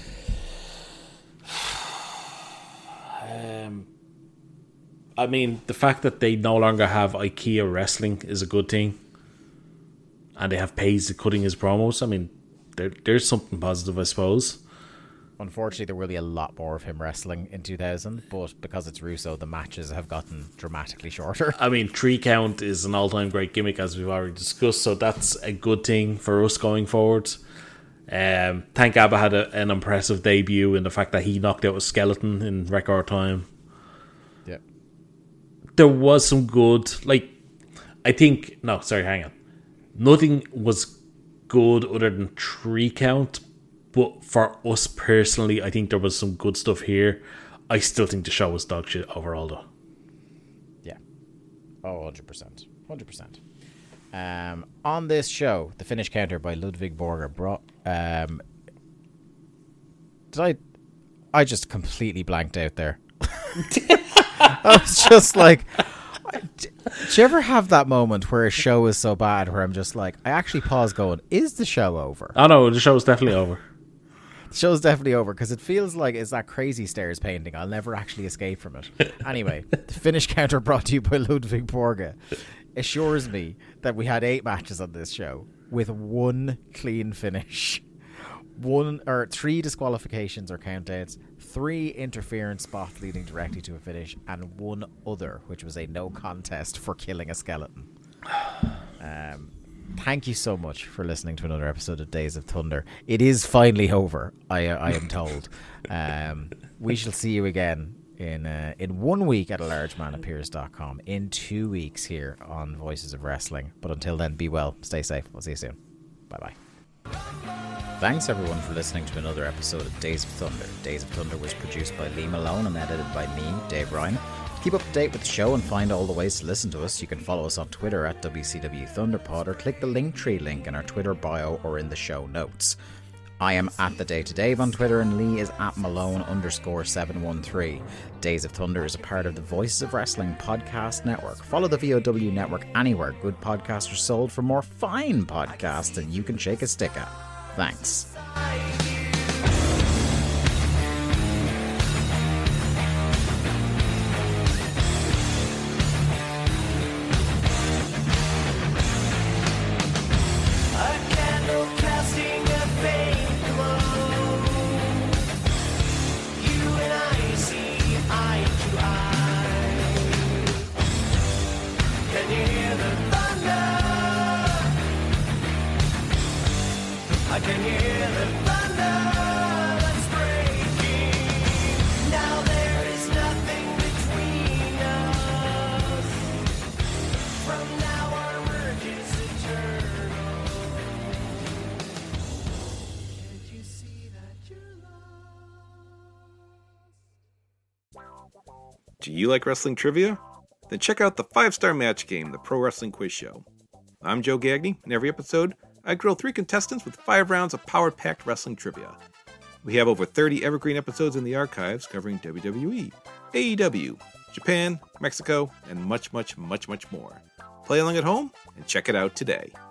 I mean, the fact that they no longer have IKEA Wrestling is a good thing. And they have Paige cutting his promos. I mean, there's something positive, I suppose. Unfortunately, there will be a lot more of him wrestling in 2000, but because it's Russo, the matches have gotten dramatically shorter. I mean, 3 count is an all-time great gimmick, as we've already discussed, so that's a good thing for us going forward. Tank Abba had an impressive debut in the fact that he knocked out a skeleton in record time. Yeah. There was some good, hang on. Nothing was good other than 3 count, but for us personally, I think there was some good stuff here. I still think the show was dog shit overall, though. Yeah. Oh, 100%. 100%. On this show, the finish counter by Ludwig Borger brought... I just completely blanked out there. I was just like... Do you ever have that moment where a show is so bad where I'm just like, I actually pause going, is the show over? Oh no, the show's definitely over. The show's definitely over because it feels like it's that crazy stairs painting. I'll never actually escape from it. Anyway, the finish counter brought to you by Ludwig Borge assures me that we had 8 matches on this show with 1 clean finish. 3 disqualifications or countouts, 3 interference spots leading directly to a finish, and 1 other, which was a no contest for killing a skeleton. Thank you so much for listening to another episode of Days of Thunder. It is finally over, I am told. We shall see you again in 1 week at alargemanappears.com, in 2 weeks here on Voices of Wrestling. But until then, be well, stay safe. We'll see you soon. Bye-bye. Thanks everyone for listening to another episode of Days of Thunder. Days of Thunder was produced by Lee Malone and edited by me, Dave Ryan. To keep up to date with the show and find all the ways to listen to us, you can follow us on Twitter at WCW Thunderpod, or click the Linktree link in our Twitter bio or in the show notes. I am at The Day to Dave on Twitter, and Lee is at Malone_713. Days of Thunder is a part of the Voices of Wrestling podcast network. Follow the VOW network anywhere good podcasts are sold for more fine podcasts than you can shake a stick at. Thanks. I can hear the thunder that's breaking. Now there is nothing between us. From now our work is eternal. Can't you see that you're lost? Do you like wrestling trivia? Then check out the 5-Star Match Game, the Pro Wrestling Quiz Show. I'm Joe Gagney, and every episode, I grill 3 contestants with 5 rounds of power-packed wrestling trivia. We have over 30 evergreen episodes in the archives covering WWE, AEW, Japan, Mexico, and much, much, much, much more. Play along at home and check it out today.